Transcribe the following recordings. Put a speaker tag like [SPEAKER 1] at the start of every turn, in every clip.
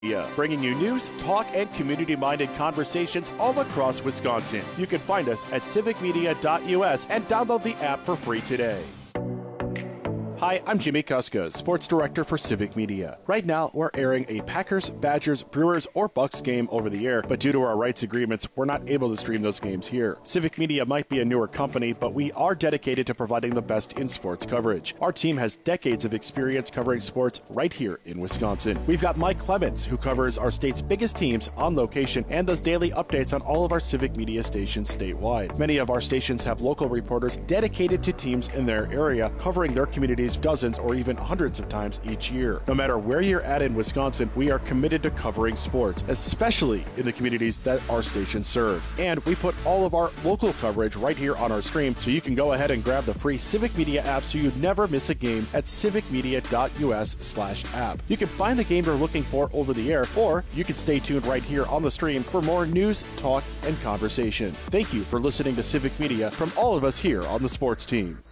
[SPEAKER 1] Yeah, bringing you news, talk, and community-minded conversations all across Wisconsin. You can find us at civicmedia.us and download the app for free today. Hi, I'm Jimmy Kuska, Sports Director for Civic Media. Right now, we're airing a Packers, Badgers, Brewers, or Bucks game over the air, but due to our rights agreements, we're not able to stream those games here. Civic Media might be a newer company, but we are dedicated to providing the best in sports coverage. Our team has decades of experience covering sports right here in Wisconsin. We've got Mike Clemens, who covers our state's biggest teams on location and does daily updates on all of our Civic Media stations statewide. Many of our stations have local reporters dedicated to teams in their area, covering their communities dozens or even hundreds of times each year. No matter where you're at in Wisconsin, we are committed to covering sports, especially in the communities that our stations serve. And we put all of our local coverage right here on our stream, so you can go ahead and grab the free Civic Media app so you never miss a game at civicmedia.us/app. You can find the game you're looking for over the air, or you can stay tuned right here on the stream for more news, talk, and conversation. Thank you for listening to Civic Media from all of us here on the sports team.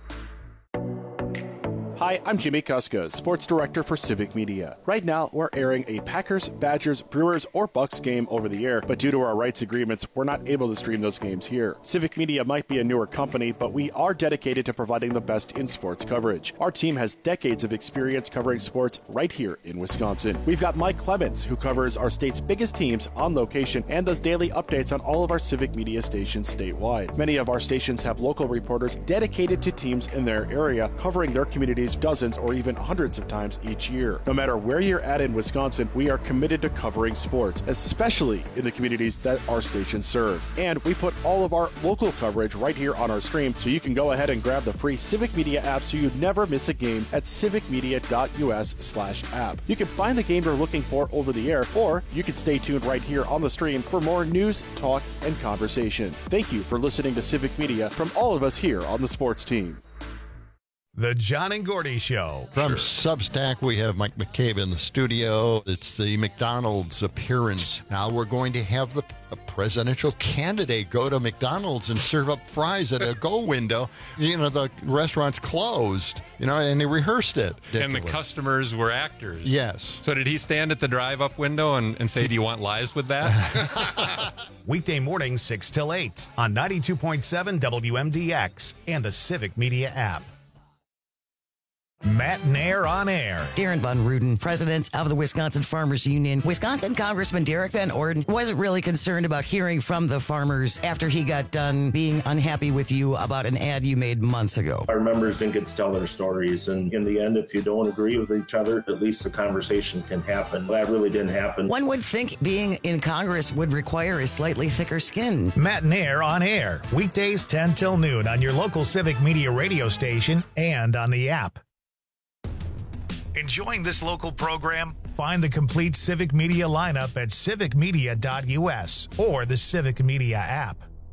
[SPEAKER 1] Hi, I'm Jimmy Kuska, Sports Director for Civic Media. Right now, we're airing a Packers, Badgers, Brewers, or Bucks game over the air, but due to our rights agreements, we're not able to stream those games here. Civic Media might be a newer company, but we are dedicated to providing the best in sports coverage. Our team has decades of experience covering sports right here in Wisconsin. We've got Mike Clemens, who covers our state's biggest teams on location and does daily updates on all of our Civic Media stations statewide. Many of our stations have local reporters dedicated to teams in their area, covering their communities dozens or even hundreds of times each year. No matter where you're at in Wisconsin, we are committed to covering sports, especially in the communities that our stations serve. And we put all of our local coverage right here on our stream, so you can go ahead and grab the free Civic Media app so you never miss a game at civicmedia.us/app. You can find the game you're looking for over the air, or you can stay tuned right here on the stream for more news, talk, and conversation. Thank you for listening to Civic Media from all of us here on the sports team.
[SPEAKER 2] The John and Gordy Show.
[SPEAKER 3] From Substack, we have Mike McCabe in the studio. It's the McDonald's appearance. Now we're going to have a presidential candidate go to McDonald's and serve up fries at a go window. You know, the restaurant's closed, and they rehearsed it.
[SPEAKER 4] And the customers were actors.
[SPEAKER 3] Yes.
[SPEAKER 4] So did he stand at the drive-up window and say, do you want lies with that?
[SPEAKER 2] Weekday mornings 6 till 8 on 92.7 WMDX and the Civic Media app. Matt Nair on air.
[SPEAKER 5] Darren Von Ruden, president of the Wisconsin Farmers Union. Wisconsin Congressman Derek Van Orden wasn't really concerned about hearing from the farmers after he got done being unhappy with you about an ad you made months ago.
[SPEAKER 6] Our members didn't get to tell their stories, and in the end, if you don't agree with each other, at least the conversation can happen. That really didn't happen.
[SPEAKER 5] One would think being in Congress would require a slightly thicker skin.
[SPEAKER 2] Matt Nair on air. Weekdays 10 till noon on your local Civic Media radio station and on the app. Enjoying this local program? Find the complete Civic Media lineup at civicmedia.us or the Civic Media app.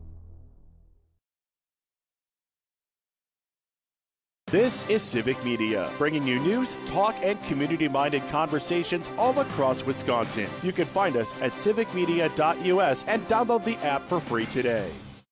[SPEAKER 1] This is Civic Media, bringing you news, talk, and community-minded conversations all across Wisconsin. You can find us at civicmedia.us and download the app for free today.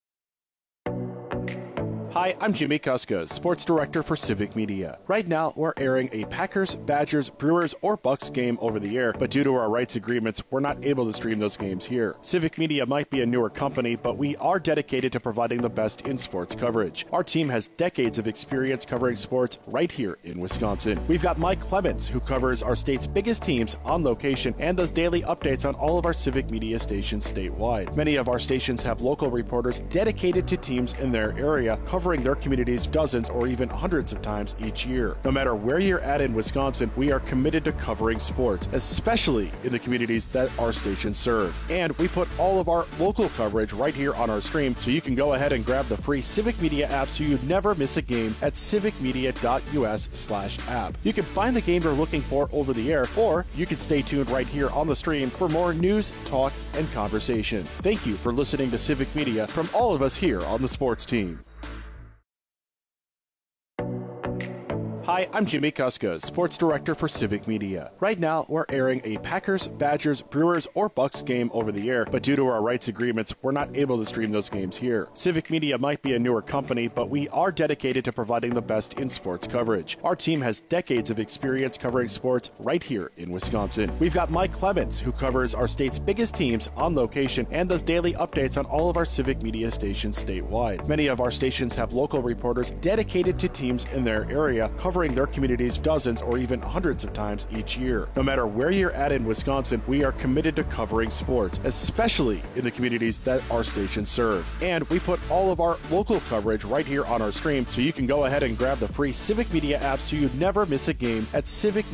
[SPEAKER 1] Hi, I'm Jimmy Kuska, Sports Director for Civic Media. Right now, we're airing a Packers, Badgers, Brewers, or Bucks game over the air, but due to our rights agreements, we're not able to stream those games here. Civic Media might be a newer company, but we are dedicated to providing the best in sports coverage. Our team has decades of experience covering sports right here in Wisconsin. We've got Mike Clemens, who covers our state's biggest teams on location and does daily updates on all of our Civic Media stations statewide. Many of our stations have local reporters dedicated to teams in their area, covering their communities dozens or even hundreds of times each year. No matter where you're at in Wisconsin, we are committed to covering sports, especially in the communities that our stations serve. And we put all of our local coverage right here on our stream, so you can go ahead and grab the free Civic Media app so you never miss a game at civicmedia.us/app. You can find the game you're looking for over the air, or you can stay tuned right here on the stream for more news, talk, and conversation. Thank you for listening to Civic Media from all of us here on the sports team. Hi, Hi, I'm Jimmy Kuska, Sports Director for Civic Media. Right now, we're airing a Packers, Badgers, Brewers, or Bucks game over the air, but due to our rights agreements, we're not able to stream those games here. Civic Media might be a newer company, but we are dedicated to providing the best in sports coverage. Our team has decades of experience covering sports right here in Wisconsin. We've got Mike Clemens, who covers our state's biggest teams on location and does daily updates on all of our Civic Media stations statewide. Many of our stations have local reporters dedicated to teams in their area, covering their communities dozens or even hundreds of times each year. No matter where you're at in Wisconsin, we are committed to covering sports, especially in the communities that our stations serve. And we put all of our local coverage right here on our stream, so you can go ahead and grab the free Civic Media app so you never miss a game at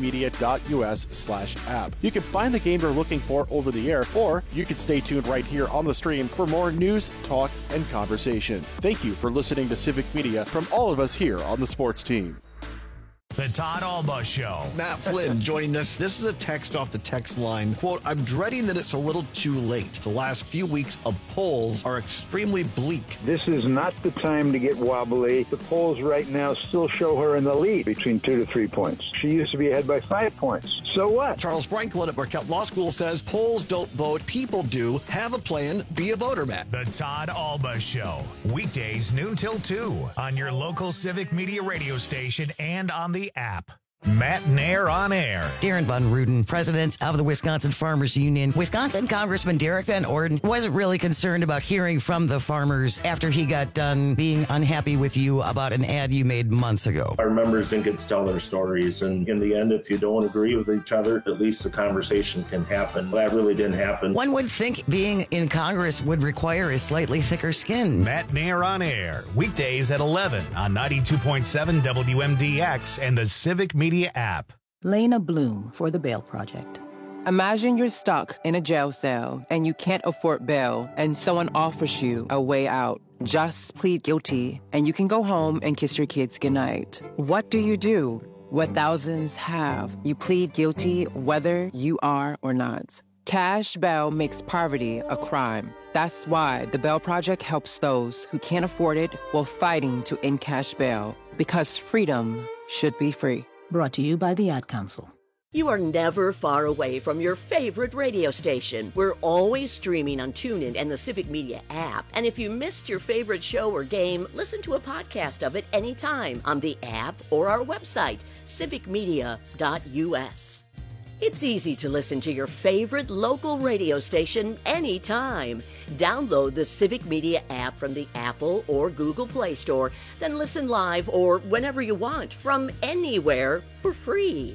[SPEAKER 1] civicmedia.us/app. You can find the game you're looking for over the air, or you can stay tuned right here on the stream for more news, talk, and conversation. Thank you for listening to Civic Media from all of us here on the sports team.
[SPEAKER 2] The Todd Alba Show.
[SPEAKER 7] Matt Flynn joining us. This is a text off the text line. Quote, I'm dreading that it's a little too late. The last few weeks of polls are extremely bleak.
[SPEAKER 8] This is not the time to get wobbly. The polls right now still show her in the lead between 2 to 3 points. She used to be ahead by 5 points. So what?
[SPEAKER 7] Charles Franklin at Marquette Law School says polls don't vote, people do. Have a plan, be a voter, Matt.
[SPEAKER 2] The Todd Alba Show. Weekdays noon till 2 on your local Civic Media radio station and on the app. Matt Nair on air.
[SPEAKER 5] Darren Von Ruden, president of the Wisconsin Farmers Union. Wisconsin Congressman Derek Van Orden wasn't really concerned about hearing from the farmers after he got done being unhappy with you about an ad you made months ago.
[SPEAKER 6] Our members didn't get to tell their stories, and in the end, if you don't agree with each other, at least the conversation can happen. That really didn't happen.
[SPEAKER 5] One would think being in Congress would require a slightly thicker skin.
[SPEAKER 2] Matt Nair on air. Weekdays at 11 on 92.7 WMDX and the Civic Media app.
[SPEAKER 9] Lena Bloom for the Bail Project.
[SPEAKER 10] Imagine you're stuck in a jail cell and you can't afford bail and someone offers you a way out. Just plead guilty and you can go home and kiss your kids goodnight. What do? What thousands have. You plead guilty whether you are or not. Cash bail makes poverty a crime. That's why the Bail Project helps those who can't afford it while fighting to end cash bail. Because freedom should be free.
[SPEAKER 9] Brought to you by the Ad Council.
[SPEAKER 11] You are never far away from your favorite radio station. We're always streaming on TuneIn and the Civic Media app. And if you missed your favorite show or game, listen to a podcast of it anytime on the app or our website, civicmedia.us. It's easy to listen to your favorite local radio station anytime. Download the Civic Media app from the Apple or Google Play Store, then listen live or whenever you want from anywhere for free.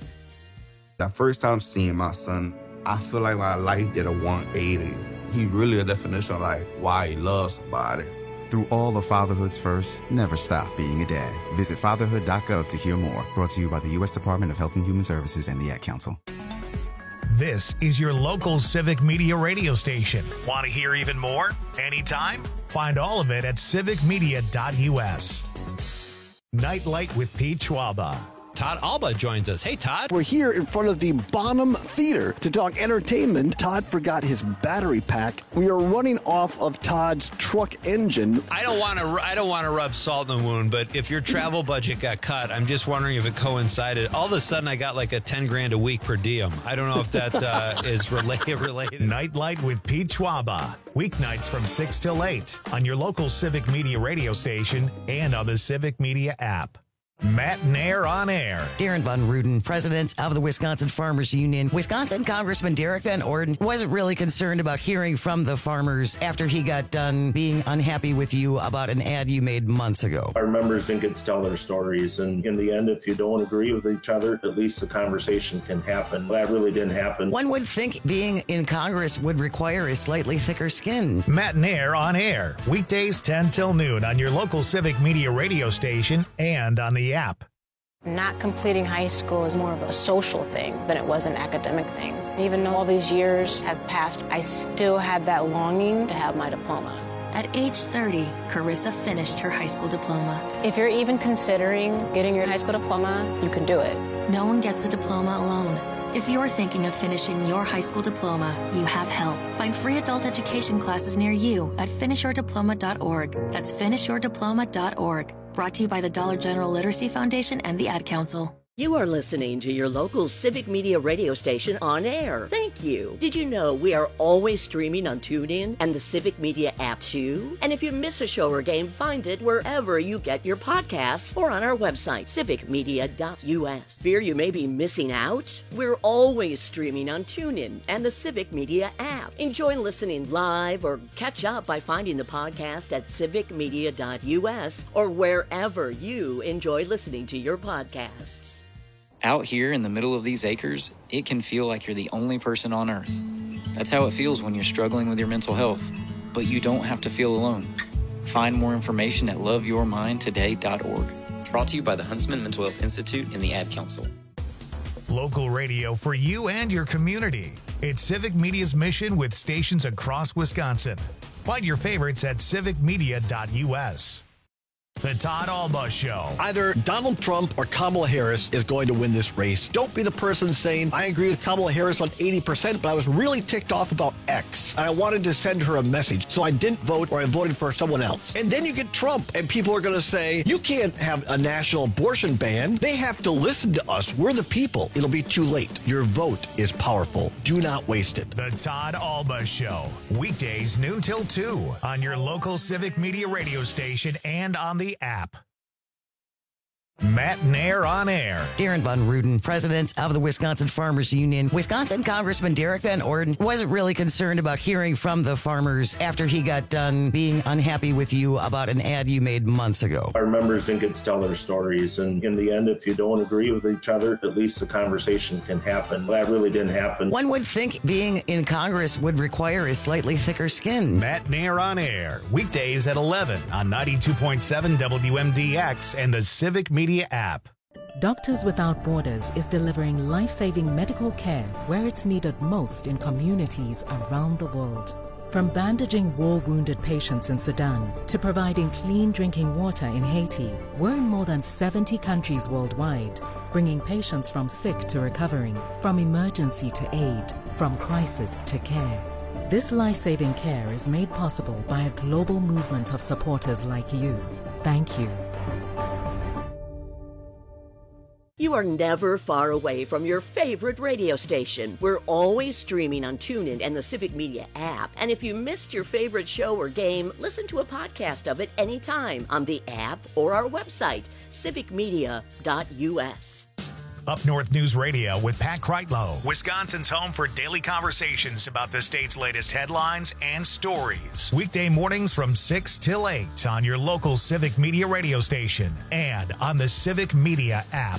[SPEAKER 12] The first time seeing my son, I feel like my life did a 180. He really a definition of like why he loves somebody.
[SPEAKER 13] Through all of fatherhood's first, never stop being a dad. Visit fatherhood.gov to hear more. Brought to you by the U.S. Department of Health and Human Services and the Ad Council.
[SPEAKER 2] This is your local Civic Media radio station. Want to hear even more? Anytime? Find all of it at civicmedia.us. Nightlight with Pete Schwaba.
[SPEAKER 14] Todd Alba joins us. Hey, Todd.
[SPEAKER 15] We're here in front of the Bonham Theater to talk entertainment. Todd forgot his battery pack. We are running off of Todd's truck engine.
[SPEAKER 14] I don't want to rub salt in the wound, but if your travel budget got cut, I'm just wondering if it coincided. All of a sudden, I got like a $10,000 a week per diem. I don't know if that is related.
[SPEAKER 2] Nightlight with Pete Schwaba. Weeknights from 6 till 8 on your local Civic Media radio station and on the Civic Media app. Matt Nair on air.
[SPEAKER 5] Darren Von Ruden, president of the Wisconsin Farmers Union. Wisconsin Congressman Derek Van Orden wasn't really concerned about hearing from the farmers after he got done being unhappy with you about an ad you made months ago.
[SPEAKER 6] Our members didn't get to tell their stories, and in the end, if you don't agree with each other, at least the conversation can happen. That really didn't happen.
[SPEAKER 5] One would think being in Congress would require a slightly thicker skin.
[SPEAKER 2] Matt Nair on air. Weekdays 10 till noon on your local Civic Media radio station and on the app.
[SPEAKER 16] Not completing high school is more of a social thing than it was an academic thing. Even though all these years have passed, I still had that longing to have my diploma.
[SPEAKER 17] At age 30, Carissa finished her high school diploma.
[SPEAKER 16] If you're even considering getting your high school diploma, you can do it.
[SPEAKER 17] No one gets a diploma alone. If you're thinking of finishing your high school diploma, you have help. Find free adult education classes near you at finishyourdiploma.org. That's finishyourdiploma.org. Brought to you by the Dollar General Literacy Foundation and the Ad Council.
[SPEAKER 11] You are listening to your local Civic Media radio station on air. Thank you. Did you know we are always streaming on TuneIn and the Civic Media app too? And if you miss a show or game, find it wherever you get your podcasts or on our website, civicmedia.us. Fear you may be missing out? We're always streaming on TuneIn and the Civic Media app. Enjoy listening live or catch up by finding the podcast at civicmedia.us or wherever you enjoy listening to your podcasts.
[SPEAKER 18] Out here in the middle of these acres, it can feel like you're the only person on Earth. That's how it feels when you're struggling with your mental health. But you don't have to feel alone. Find more information at loveyourmindtoday.org. Brought to you by the Huntsman Mental Health Institute and the Ad Council.
[SPEAKER 2] Local radio for you and your community. It's Civic Media's mission with stations across Wisconsin. Find your favorites at civicmedia.us. The Todd Alba Show.
[SPEAKER 7] Either Donald Trump or Kamala Harris is going to win this race. Don't be the person saying, I agree with Kamala Harris on 80%, but I was really ticked off about X. And I wanted to send her a message, so I didn't vote or I voted for someone else. And then you get Trump, and people are going to say, you can't have a national abortion ban. They have to listen to us. We're the people. It'll be too late. Your vote is powerful. Do not waste it.
[SPEAKER 2] The Todd Alba Show. Weekdays noon till 2 on your local Civic Media radio station and on the app. Matt Nair on air.
[SPEAKER 5] Darren Von Ruden, president of the Wisconsin Farmers Union. Wisconsin Congressman Derek Van Orden wasn't really concerned about hearing from the farmers after he got done being unhappy with you about an ad you made months ago.
[SPEAKER 6] Our members didn't get to tell their stories, and in the end, if you don't agree with each other, at least the conversation can happen. That really didn't happen.
[SPEAKER 5] One would think being in Congress would require a slightly thicker skin.
[SPEAKER 2] Matt Nair on air. Weekdays at 11 on 92.7 WMDX and the Civic Media app.
[SPEAKER 9] Doctors Without Borders is delivering life-saving medical care where it's needed most in communities around the world. From bandaging war-wounded patients in Sudan to providing clean drinking water in Haiti, we're in more than 70 countries worldwide, bringing patients from sick to recovering, from emergency to aid, from crisis to care. This life-saving care is made possible by a global movement of supporters like you. Thank you.
[SPEAKER 11] You are never far away from your favorite radio station. We're always streaming on TuneIn and the Civic Media app. And if you missed your favorite show or game, listen to a podcast of it anytime on the app or our website, civicmedia.us.
[SPEAKER 2] Up North News Radio with Pat Kreitlow, Wisconsin's home for daily conversations about the state's latest headlines and stories. Weekday mornings from 6 till 8 on your local Civic Media radio station and on the Civic Media app.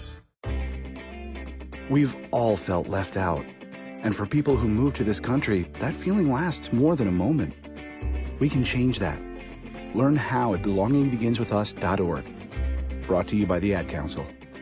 [SPEAKER 13] We've all felt left out. And for people who move to this country, that feeling lasts more than a moment. We can change that. Learn how at belongingbeginswithus.org. Brought to you by the Ad Council.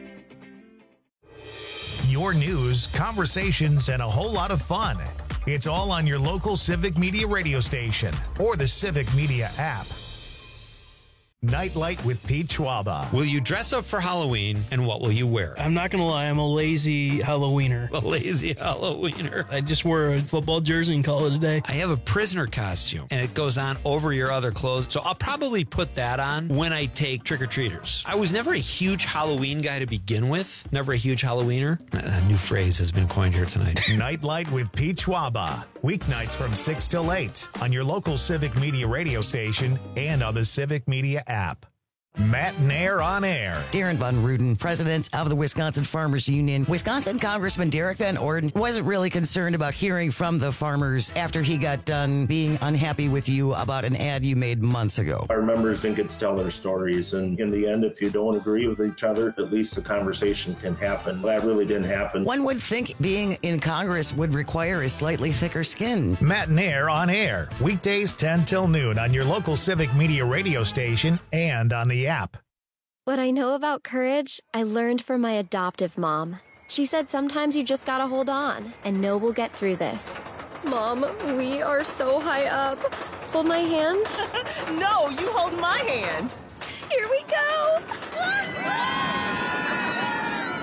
[SPEAKER 2] Your news, conversations, and a whole lot of fun. It's all on your local Civic Media radio station or the Civic Media app. Nightlight with Pete Schwaba.
[SPEAKER 14] Will you dress up for Halloween, and what will you wear?
[SPEAKER 19] I'm not going to lie, I'm a lazy Halloweener.
[SPEAKER 14] A lazy Halloweener.
[SPEAKER 19] I just wear a football jersey and call it a day.
[SPEAKER 14] I have a prisoner costume, and it goes on over your other clothes, so I'll probably put that on when I take trick-or-treaters. I was never a huge Halloween guy to begin with. Never a huge Halloweener. A new phrase has been coined here tonight.
[SPEAKER 2] Nightlight with Pete Schwaba. Weeknights from 6 till 8 on your local Civic Media radio station and on the Civic Media app. Matt Nair on air.
[SPEAKER 5] Darren Von Ruden, president of the Wisconsin Farmers Union. Wisconsin Congressman Derek Van Orden wasn't really concerned about hearing from the farmers after he got done being unhappy with you about an ad you made months ago.
[SPEAKER 6] Our members didn't get to tell their stories, and in the end, if you don't agree with each other, at least the conversation can happen. That really didn't happen.
[SPEAKER 5] One would think being in Congress would require a slightly thicker skin.
[SPEAKER 2] Matt Nair on air. Weekdays 10 till noon on your local Civic Media radio station and on the app.
[SPEAKER 20] What I know about courage, I learned from my adoptive mom. She said sometimes you just gotta hold on and know we'll get through this. Mom, we are so high up. Hold my hand.
[SPEAKER 21] No, you hold my hand.
[SPEAKER 20] Here we go.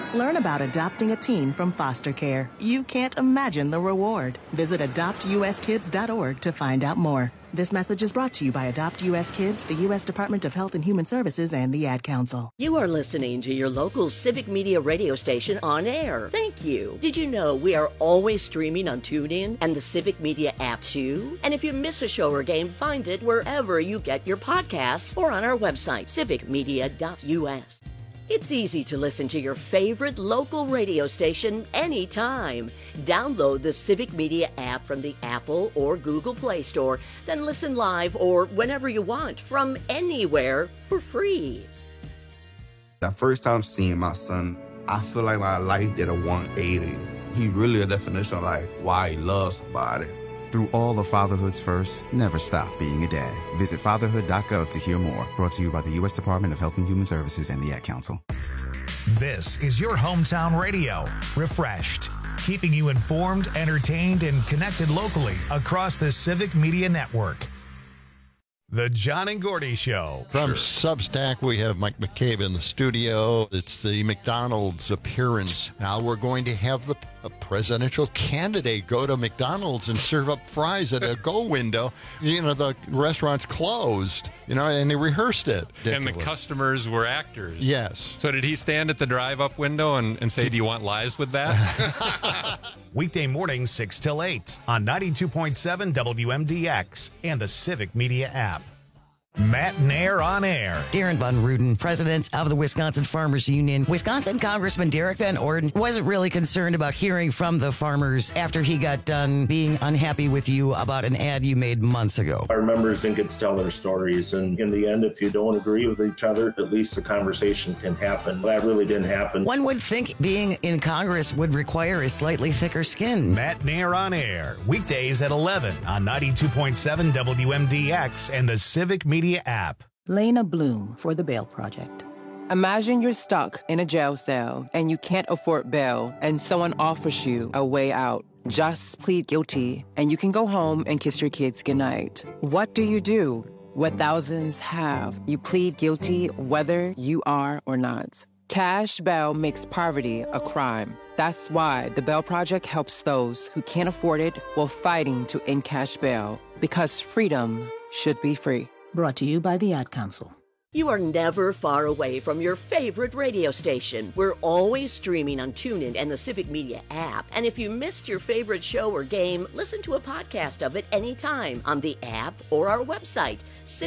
[SPEAKER 3] Learn about adopting a teen from foster care. You can't imagine the reward. Visit adoptuskids.org to find out more. This message is brought to you by Adopt U.S. Kids, the U.S. Department of Health and Human Services, and the Ad Council.
[SPEAKER 11] You are listening to your local Civic Media radio station on air. Thank you. Did you know we are always streaming on TuneIn and the Civic Media app too? And if you miss a show or game, find it wherever you get your podcasts or on our website, civicmedia.us. It's easy to listen to your favorite local radio station anytime. Download the Civic Media app from the Apple or Google Play Store, then listen live or whenever you want from anywhere for free.
[SPEAKER 12] That first time seeing my son, I feel like my life did a 180. He really a definition of like why he loves somebody.
[SPEAKER 22] Through all of fatherhood's first, never stop being a dad. Visit fatherhood.gov to hear more. Brought to you by the U.S. Department of Health and Human Services and the Ad Council.
[SPEAKER 2] This is your hometown radio, refreshed, keeping you informed, entertained, and connected locally across the Civic Media Network. The John and Gordy Show.
[SPEAKER 23] From Substack, we have Mike McCabe in the studio. It's the McDonald's appearance. Now we're going to have the presidential candidate go to McDonald's and serve up fries at a go window. You know, the restaurant's closed, you know, and they rehearsed it.
[SPEAKER 4] And the customers were actors.
[SPEAKER 23] Yes.
[SPEAKER 4] So did he stand at the drive-up window and say, do you want lies with that?
[SPEAKER 2] Weekday mornings 6 till 8 on 92.7 WMDX and the Civic Media app. Matt Nair on air.
[SPEAKER 5] Darren Von Ruden, president of the Wisconsin Farmers Union. Wisconsin Congressman Derek Van Orden wasn't really concerned about hearing from the farmers after he got done being unhappy with you about an ad you made months ago.
[SPEAKER 6] Our members didn't get to tell their stories, and in the end, if you don't agree with each other, at least the conversation can happen. That really didn't happen.
[SPEAKER 5] One would think being in Congress would require a slightly thicker skin.
[SPEAKER 2] Matt Nair on air, weekdays at 11 on 92.7 WMDX and the Civic Media app.
[SPEAKER 10] Lena Bloom for the Bail Project. Imagine you're stuck in a jail cell and you can't afford bail and someone offers you a way out. Just plead guilty and you can go home and kiss your kids goodnight. What do you do? What thousands have. You plead guilty whether you are or not. Cash bail makes poverty a crime. That's why the Bail Project helps those who can't afford it while fighting to end cash bail. Because freedom should be free.
[SPEAKER 9] Brought to you by the Ad Council.
[SPEAKER 11] You are never far away from your favorite radio station. We're always streaming on TuneIn and the Civic Media app. And if you missed your favorite show or game, listen to a podcast of it anytime on the app or our website,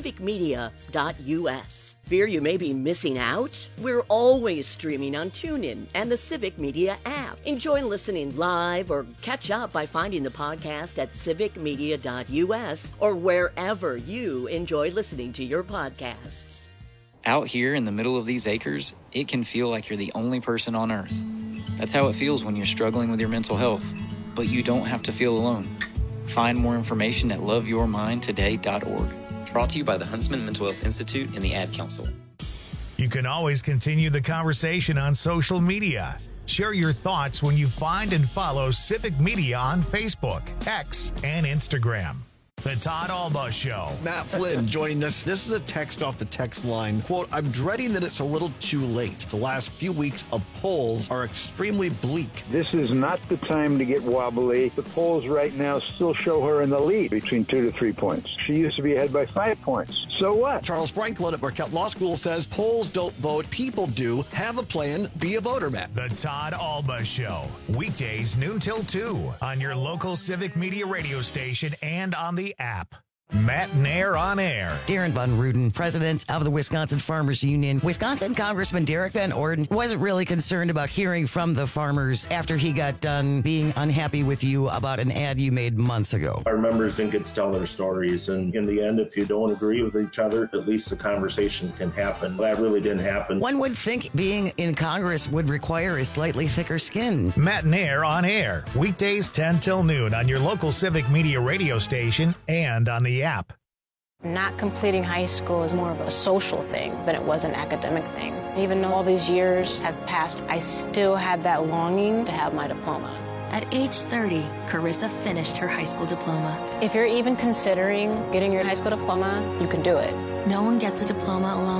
[SPEAKER 11] civicmedia.us. Fear you may be missing out? We're always streaming on TuneIn and the Civic Media app. Enjoy listening live or catch up by finding the podcast at civicmedia.us or wherever you enjoy listening to your podcasts.
[SPEAKER 18] Out here in the middle of these acres, it can feel like you're the only person on earth. That's how it feels when you're struggling with your mental health. But you don't have to feel alone. Find more information at loveyourmindtoday.org. Brought to you by the Huntsman Mental Health Institute and the Ad Council.
[SPEAKER 2] You can always continue the conversation on social media. Share your thoughts when you find and follow Civic Media on Facebook, X, and Instagram. The Todd Alba Show.
[SPEAKER 7] Matt Flynn joining us. This is a text off the text line. Quote, I'm dreading that it's a little too late. The last few weeks of polls are extremely bleak.
[SPEAKER 8] This is not the time to get wobbly. The polls right now still show her in the lead between 2 to 3 points. She used to be ahead by 5 points. So what?
[SPEAKER 7] Charles Franklin at Marquette Law School says polls don't vote, people do. Have a plan, be a voter, Matt.
[SPEAKER 2] The Todd Alba Show. Weekdays noon till 2 on your local Civic Media radio station and on the app. Matt Nair on air.
[SPEAKER 5] Darren Von Ruden, president of the Wisconsin Farmers Union. Wisconsin Congressman Derek Van Orden wasn't really concerned about hearing from the farmers after he got done being unhappy with you about an ad you made months ago.
[SPEAKER 6] Our members didn't get to tell their stories, and in the end, if you don't agree with each other, at least the conversation can happen. That really didn't happen.
[SPEAKER 5] One would think being in Congress would require a slightly thicker skin.
[SPEAKER 2] Matt Nair on air. Weekdays 10 till noon on your local Civic Media radio station and on the app.
[SPEAKER 16] Not completing high school is more of a social thing than it was an academic thing. Even though all these years have passed, I still had that longing to have my diploma.
[SPEAKER 17] At age 30, Carissa finished her high school diploma.
[SPEAKER 16] If you're even considering getting your high school diploma, you can do it.
[SPEAKER 17] No one gets a diploma alone.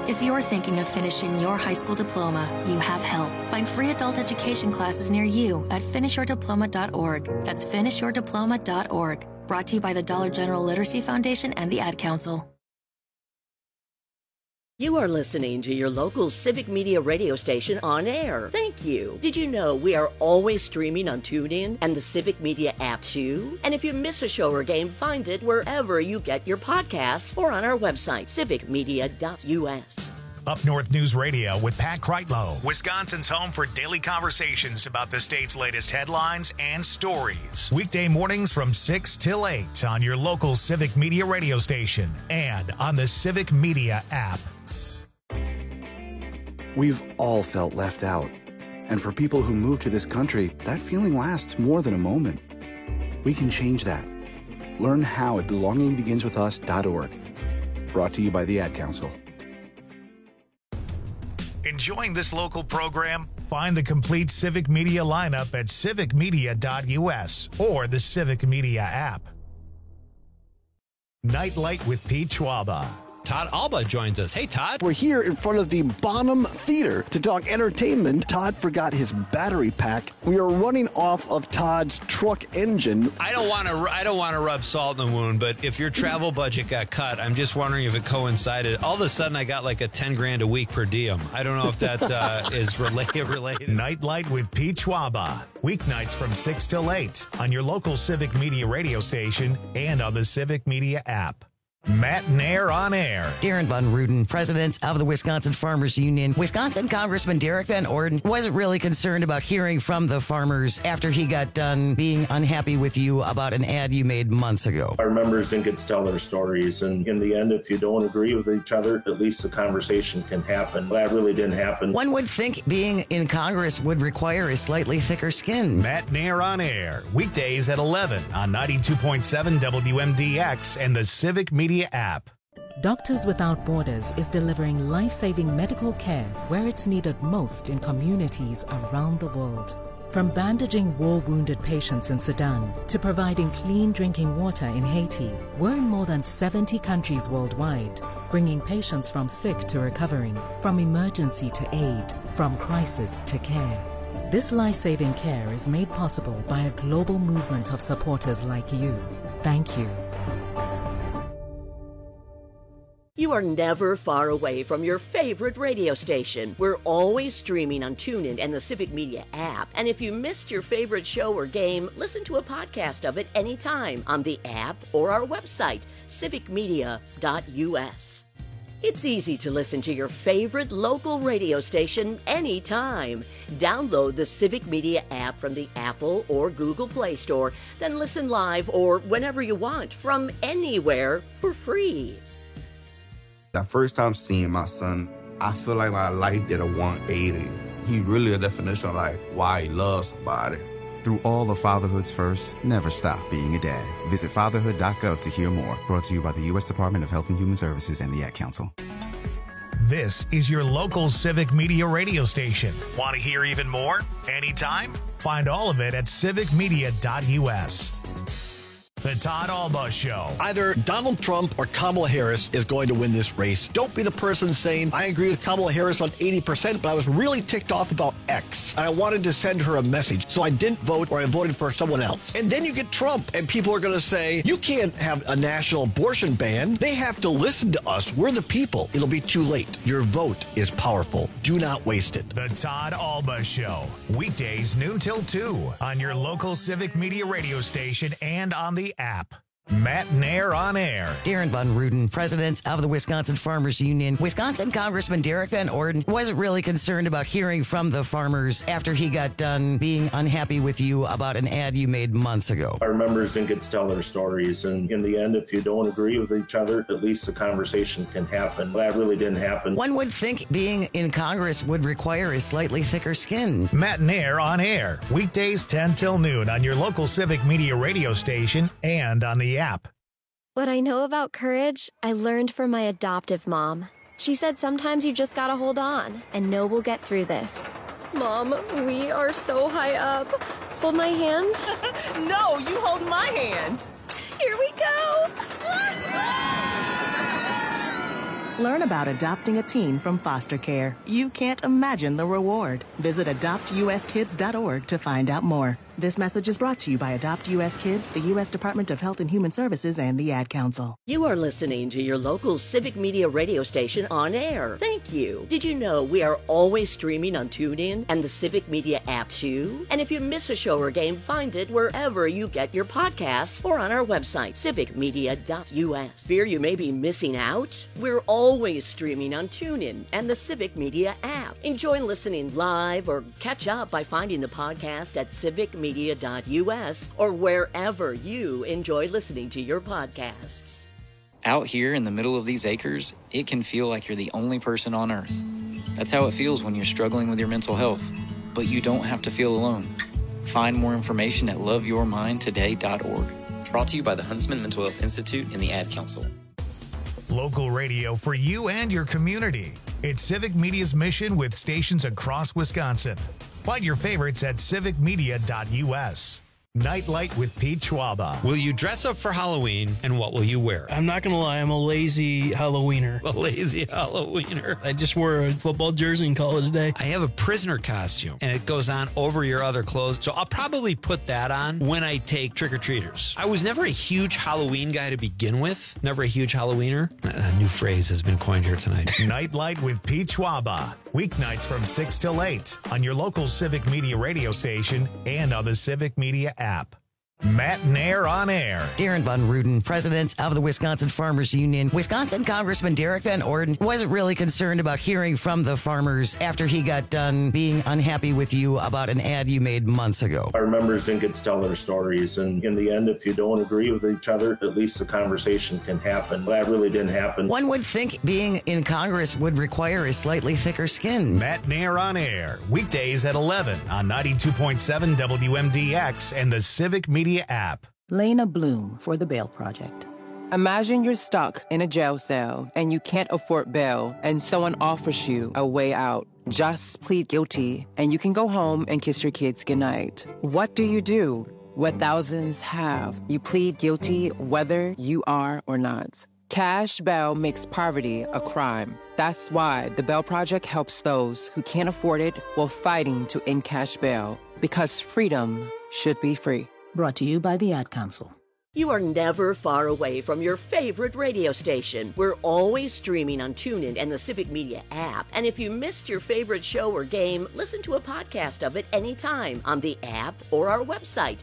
[SPEAKER 17] If you're thinking of finishing your high school diploma, you have help. Find free adult education classes near you at finishyourdiploma.org. That's finishyourdiploma.org. Brought to you by the Dollar General Literacy Foundation and the Ad Council.
[SPEAKER 11] You are listening to your local Civic Media radio station on air. Thank you. Did you know we are always streaming on TuneIn and the Civic Media app too? And if you miss a show or game, find it wherever you get your podcasts or on our website, civicmedia.us.
[SPEAKER 2] Up North News Radio with Pat Kreitlow, Wisconsin's home for daily conversations about the state's latest headlines and stories. Weekday mornings from 6 till 8 on your local Civic Media radio station and on the Civic Media app.
[SPEAKER 1] We've all felt left out. And for people who move to this country, that feeling lasts more than a moment. We can change that. Learn how at belongingbeginswithus.org. Brought to you by the Ad Council.
[SPEAKER 2] Enjoying this local program? Find the complete Civic Media lineup at civicmedia.us or the Civic Media app. Nightlight with Pete Schwaba.
[SPEAKER 14] Todd Alba joins us. Hey, Todd.
[SPEAKER 7] We're here in front of the Bonham Theater to talk entertainment. Todd forgot his battery pack. We are running off of Todd's truck engine.
[SPEAKER 14] I don't want to rub salt in the wound, but if your travel budget got cut, I'm just wondering if it coincided. All of a sudden, I got like a $10,000 a week per diem. I don't know if that is related.
[SPEAKER 2] Nightlight with Pete Schwaba. Weeknights from 6 till 8 on your local Civic Media radio station and on the Civic Media app. Matt Nair on air.
[SPEAKER 5] Darren Von Ruden, president of the Wisconsin Farmers Union. Wisconsin Congressman Derek Van Orden wasn't really concerned about hearing from the farmers after he got done being unhappy with you about an ad you made months ago.
[SPEAKER 6] Our members didn't get to tell their stories, and in the end, if you don't agree with each other, at least the conversation can happen. That really didn't happen.
[SPEAKER 5] One would think being in Congress would require a slightly thicker skin.
[SPEAKER 2] Matt Nair on air. Weekdays at 11 on 92.7 WMDX and the Civic Media app.
[SPEAKER 9] Doctors Without Borders is delivering life-saving medical care where it's needed most in communities around the world. From bandaging war-wounded patients in Sudan to providing clean drinking water in Haiti, we're in more than 70 countries worldwide, bringing patients from sick to recovering, from emergency to aid, from crisis to care. This life-saving care is made possible by a global movement of supporters like you. Thank you.
[SPEAKER 11] You are never far away from your favorite radio station. We're always streaming on TuneIn and the Civic Media app. And if you missed your favorite show or game, listen to a podcast of it anytime on the app or our website, civicmedia.us. It's easy to listen to your favorite local radio station anytime. Download the Civic Media app from the Apple or Google Play Store, then listen live or whenever you want from anywhere for free.
[SPEAKER 12] That first time seeing my son, I feel like my life did a 180. He really a definition of like why he loves somebody.
[SPEAKER 22] Through all of fatherhood's first, never stop being a dad. Visit fatherhood.gov to hear more. Brought to you by the U.S. Department of Health and Human Services and the Ad Council.
[SPEAKER 2] This is your local Civic Media radio station. Want to hear even more? Anytime? Find all of it at civicmedia.us. The Todd Alba Show.
[SPEAKER 7] Either Donald Trump or Kamala Harris is going to win this race. Don't be the person saying, I agree with Kamala Harris on 80%, but I was really ticked off about X. And I wanted to send her a message, so I didn't vote or I voted for someone else. And then you get Trump, and people are going to say, you can't have a national abortion ban. They have to listen to us. We're the people. It'll be too late. Your vote is powerful. Do not waste it.
[SPEAKER 2] The Todd Alba Show. Weekdays noon till 2 on your local Civic Media radio station and on the app. Matt Nair on air.
[SPEAKER 5] Darren Von Ruden, president of the Wisconsin Farmers Union. Wisconsin Congressman Derek Van Orden wasn't really concerned about hearing from the farmers after he got done being unhappy with you about an ad you made months ago.
[SPEAKER 6] Our members didn't get to tell their stories, and in the end, if you don't agree with each other, at least the conversation can happen. That really didn't happen.
[SPEAKER 5] One would think being in Congress would require a slightly thicker skin.
[SPEAKER 2] Matt Nair on air. Weekdays 10 till noon on your local Civic Media radio station and on the app.
[SPEAKER 20] What I know about courage, I learned from my adoptive mom. She said sometimes you just gotta hold on and know we'll get through this. Mom, we are so high up. Hold my hand.
[SPEAKER 21] No, you hold my hand.
[SPEAKER 20] Here we go.
[SPEAKER 3] Learn about adopting a teen from foster care. You can't imagine the reward. Visit adoptuskids.org to find out more. This message is brought to you by Adopt U.S. Kids, the U.S. Department of Health and Human Services, and the Ad Council.
[SPEAKER 11] You are listening to your local Civic Media radio station on air. Thank you. Did you know we are always streaming on TuneIn and the Civic Media app too? And if you miss a show or game, find it wherever you get your podcasts or on our website, civicmedia.us. Fear you may be missing out? We're always streaming on TuneIn and the Civic Media app. Enjoy listening live or catch up by finding the podcast at civicmedia.us or wherever you enjoy listening to your podcasts.
[SPEAKER 18] Out here in the middle of these acres, it can feel like you're the only person on earth. That's how it feels when you're struggling with your mental health, but you don't have to feel alone. Find more information at loveyourmindtoday.org. Brought to you by the Huntsman Mental Health Institute and the Ad Council.
[SPEAKER 2] Local radio for you and your community. It's Civic Media's mission with stations across Wisconsin. Find your favorites at civicmedia.us. Nightlight with Pete Schwaba.
[SPEAKER 14] Will you dress up for Halloween, and what will you wear?
[SPEAKER 13] I'm not going to lie, I'm a lazy Halloweener.
[SPEAKER 14] A lazy Halloweener.
[SPEAKER 13] I just wore a football jersey in college today.
[SPEAKER 14] I have a prisoner costume, and it goes on over your other clothes, so I'll probably put that on when I take trick-or-treaters. I was never a huge Halloween guy to begin with. Never a huge Halloweener. A new phrase has been coined here tonight.
[SPEAKER 2] Nightlight with Pete Schwaba. Weeknights from 6 till 8 on your local Civic Media radio station and on the Civic Media app. Matt Nair on air.
[SPEAKER 5] Darren Von Ruden, president of the Wisconsin Farmers Union. Wisconsin Congressman Derek Van Orden wasn't really concerned about hearing from the farmers after he got done being unhappy with you about an ad you made months ago.
[SPEAKER 6] Our members didn't get to tell their stories, and in the end, if you don't agree with each other, at least the conversation can happen. That really didn't happen.
[SPEAKER 5] One would think being in Congress would require a slightly thicker skin.
[SPEAKER 2] Matt Nair on air, weekdays at 11 on 92.7 WMDX and the Civic Media app.
[SPEAKER 15] Lena Bloom for the Bail Project.
[SPEAKER 10] Imagine you're stuck in a jail cell and you can't afford bail and someone offers you a way out. Just plead guilty and you can go home and kiss your kids goodnight. What do you do? What thousands have. You plead guilty whether you are or not. Cash bail makes poverty a crime. That's why the Bail Project helps those who can't afford it while fighting to end cash bail. Because freedom should be free.
[SPEAKER 15] Brought to you by the Ad Council.
[SPEAKER 11] You are never far away from your favorite radio station. We're always streaming on TuneIn and the Civic Media app. And if you missed your favorite show or game, listen to a podcast of it anytime on the app or our website,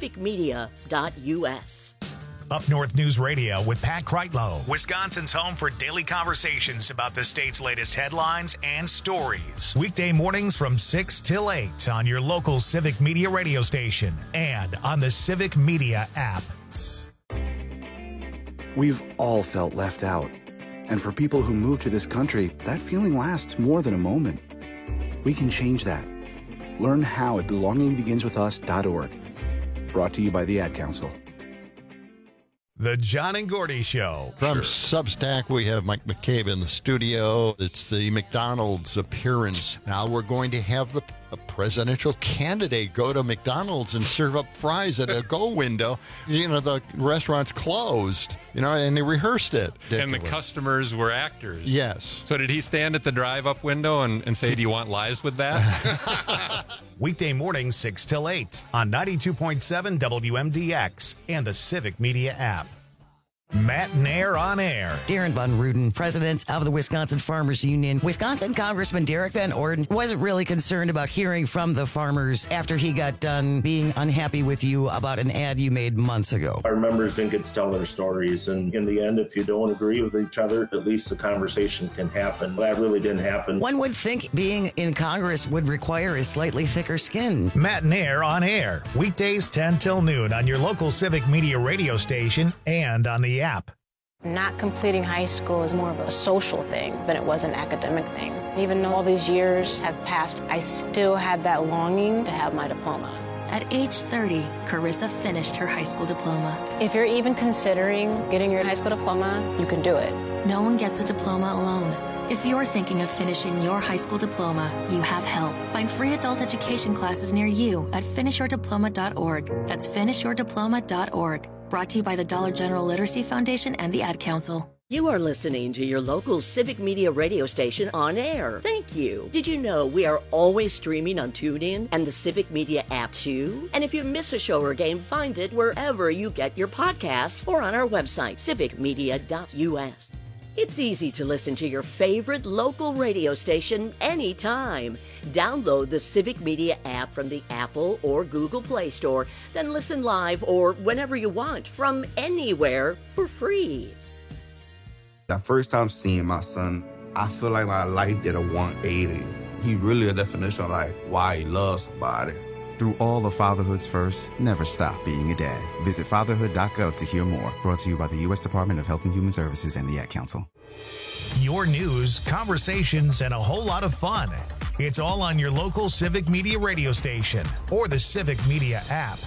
[SPEAKER 11] civicmedia.us.
[SPEAKER 2] Up North News Radio with Pat Kreitlow, Wisconsin's home for daily conversations about the state's latest headlines and stories. Weekday mornings from 6 till 8 on your local Civic Media radio station and on the Civic Media app.
[SPEAKER 1] We've all felt left out. And for people who move to this country, that feeling lasts more than a moment. We can change that. Learn how at belongingbeginswithus.org. Brought to you by the Ad Council.
[SPEAKER 2] The John and Gordy Show.
[SPEAKER 23] From Substack, we have Mike McCabe in the studio. It's the McDonald's appearance. Now we're going to have the presidential candidate go to McDonald's and serve up fries at a go window. You know, the restaurant's closed, you know, and they rehearsed it.
[SPEAKER 4] And the customers were actors.
[SPEAKER 23] Yes.
[SPEAKER 4] So did he stand at the drive-up window and say, do you want lies with that?
[SPEAKER 2] Weekday mornings 6 till 8 on 92.7 WMDX and the Civic Media app. Matt Nair on air.
[SPEAKER 5] Darren Von Ruden, president of the Wisconsin Farmers Union. Wisconsin Congressman Derek Van Orden wasn't really concerned about hearing from the farmers after he got done being unhappy with you about an ad you made months ago.
[SPEAKER 6] Our members didn't get to tell their stories, and in the end, if you don't agree with each other, at least the conversation can happen. That really didn't happen.
[SPEAKER 5] One would think being in Congress would require a slightly thicker skin.
[SPEAKER 2] Matt Nair on air, weekdays 10 till noon on your local Civic Media radio station and on the app.
[SPEAKER 16] Not completing high school is more of a social thing than it was an academic thing. Even though all these years have passed, I still had that longing to have my diploma.
[SPEAKER 17] At age 30, Carissa finished her high school diploma.
[SPEAKER 16] If you're even considering getting your high school diploma, you can do it.
[SPEAKER 17] No one gets a diploma alone. If you're thinking of finishing your high school diploma, you have help. Find free adult education classes near you at finishyourdiploma.org. That's finishyourdiploma.org. Brought to you by the Dollar General Literacy Foundation and the Ad Council.
[SPEAKER 11] You are listening to your local Civic Media radio station on air. Thank you. Did you know we are always streaming on TuneIn and the Civic Media app too? And if you miss a show or game, find it wherever you get your podcasts or on our website, civicmedia.us. It's easy to listen to your favorite local radio station anytime. Download the Civic Media app from the Apple or Google Play Store, then listen live or whenever you want from anywhere for free.
[SPEAKER 12] That first time seeing my son, I feel like my life did a 180. He really a definition of like why he loves somebody.
[SPEAKER 22] Through all of fatherhood's first, never stop being a dad. Visit fatherhood.gov to hear more. Brought to you by the U.S. Department of Health and Human Services and the Ad Council.
[SPEAKER 2] Your news, conversations, and a whole lot of fun. It's all on your local Civic Media radio station or the Civic Media app.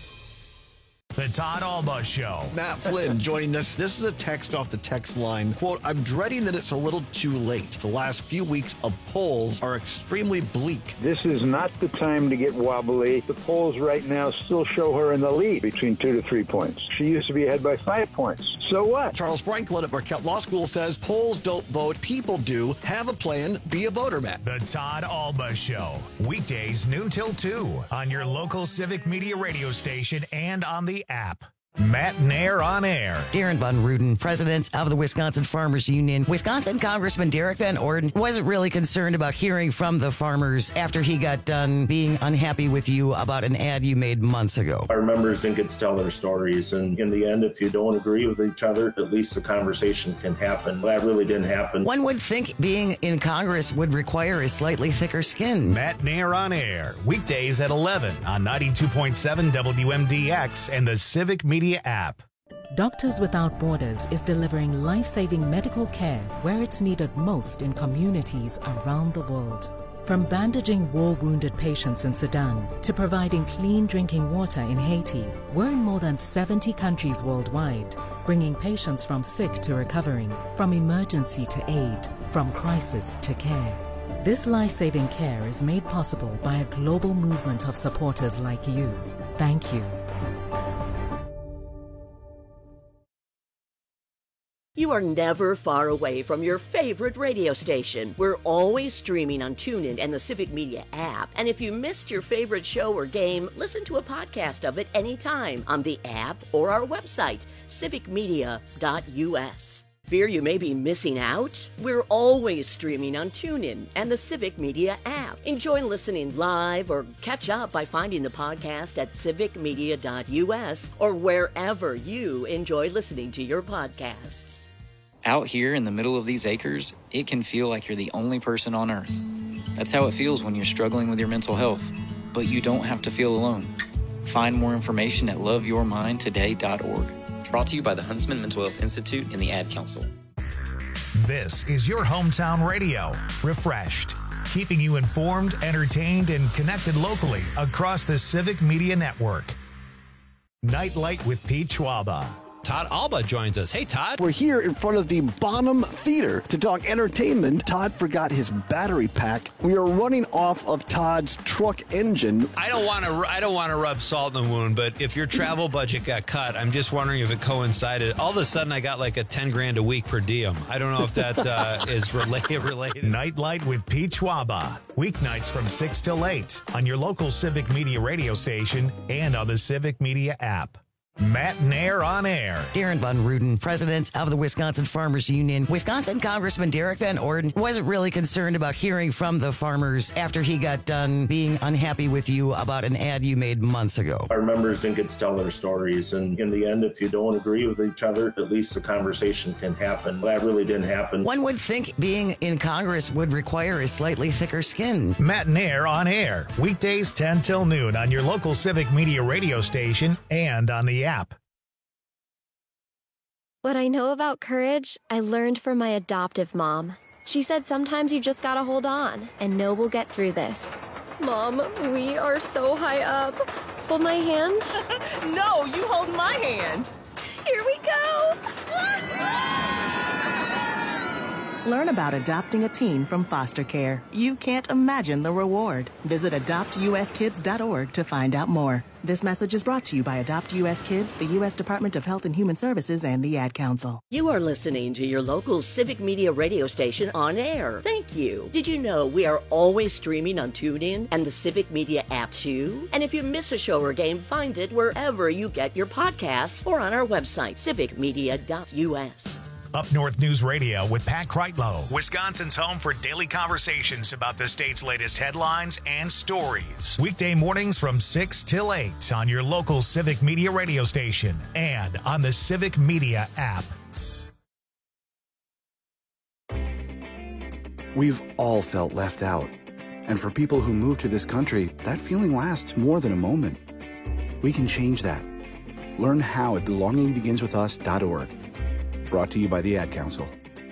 [SPEAKER 2] The Todd Alba Show.
[SPEAKER 7] Matt Flynn joining us. This is a text off the text line. Quote, I'm dreading that it's a little too late. The last few weeks of polls are extremely bleak.
[SPEAKER 8] This is not the time to get wobbly. The polls right now still show her in the lead between 2 to 3 points. She used to be ahead by 5 points. So what?
[SPEAKER 7] Charles Franklin at Marquette Law School says polls don't vote, people do. Have a plan, be a voter, Matt.
[SPEAKER 2] The Todd Alba Show. Weekdays noon till 2 on your local Civic Media radio station and on the app. Matt Nair on air.
[SPEAKER 5] Darren Von Ruden, president of the Wisconsin Farmers Union. Wisconsin Congressman Derek Van Orden wasn't really concerned about hearing from the farmers after he got done being unhappy with you about an ad you made months ago.
[SPEAKER 6] Our members didn't get to tell their stories, and in the end, if you don't agree with each other, at least the conversation can happen. That really didn't happen.
[SPEAKER 5] One would think being in Congress would require a slightly thicker skin.
[SPEAKER 2] Matt Nair on air. Weekdays at 11 on 92.7 WMDX and the Civic Media app.
[SPEAKER 15] Doctors Without Borders is delivering life-saving medical care where it's needed most in communities around the world. From bandaging war-wounded patients in Sudan to providing clean drinking water in Haiti, we're in more than 70 countries worldwide, bringing patients from sick to recovering, from emergency to aid, from crisis to care. This life-saving care is made possible by a global movement of supporters like you. Thank you.
[SPEAKER 11] You are never far away from your favorite radio station. We're always streaming on TuneIn and the Civic Media app. And if you missed your favorite show or game, listen to a podcast of it anytime on the app or our website, civicmedia.us. Fear you may be missing out? We're always streaming on TuneIn and the Civic Media app. Enjoy listening live or catch up by finding the podcast at civicmedia.us or wherever you enjoy listening to your podcasts.
[SPEAKER 18] Out here in the middle of these acres, it can feel like you're the only person on earth. That's how it feels when you're struggling with your mental health, but you don't have to feel alone. Find more information at loveyourmindtoday.org. Brought to you by the Huntsman Mental Health Institute and the Ad Council.
[SPEAKER 2] This is your hometown radio, refreshed, keeping you informed, entertained, and connected locally across the Civic Media Network. Nightlight with Pete Schwaba.
[SPEAKER 14] Todd Alba joins us. Hey, Todd.
[SPEAKER 7] We're here in front of the Bonham Theater to talk entertainment. Todd forgot his battery pack. We are running off of Todd's truck engine.
[SPEAKER 14] I don't want to rub salt in the wound, but if your travel budget got cut, I'm just wondering if it coincided. All of a sudden, I got like a $10,000 a week per diem. I don't know if that is related.
[SPEAKER 2] Nightlight with Pete Schwaba. Weeknights from 6 till 8 on your local Civic Media radio station and on the Civic Media app. Matt Nair on air.
[SPEAKER 5] Darren Von Ruden, president of the Wisconsin Farmers Union. Wisconsin Congressman Derek Van Orden wasn't really concerned about hearing from the farmers after he got done being unhappy with you about an ad you made months ago.
[SPEAKER 6] Our members didn't get to tell their stories, and in the end, if you don't agree with each other, at least the conversation can happen. That really didn't happen.
[SPEAKER 5] One would think being in Congress would require a slightly thicker skin.
[SPEAKER 2] Matt Nair on air. Weekdays 10 till noon on your local Civic Media radio station and on the app.
[SPEAKER 20] What I know about courage, I learned from my adoptive mom. She said sometimes you just gotta hold on and know we'll get through this. Mom, we are so high up. Hold my hand.
[SPEAKER 21] No, you hold my hand.
[SPEAKER 20] Here we go.
[SPEAKER 3] Learn about adopting a teen from foster care. You can't imagine the reward. Visit adoptuskids.org to find out more. This message is brought to you by Adopt U.S. Kids, the U.S. Department of Health and Human Services, and the Ad Council.
[SPEAKER 11] You are listening to your local Civic Media radio station on air. Thank you. Did you know we are always streaming on TuneIn and the Civic Media app too? And if you miss a show or game, find it wherever you get your podcasts or on our website, civicmedia.us.
[SPEAKER 2] Up North News Radio with Pat Kreitlow, Wisconsin's home for daily conversations about the state's latest headlines and stories. Weekday mornings from 6 till 8 on your local Civic Media radio station and on the Civic Media app.
[SPEAKER 1] We've all felt left out. And for people who move to this country, that feeling lasts more than a moment. We can change that. Learn how at belongingbeginswithus.org. Brought to you by the Ad Council.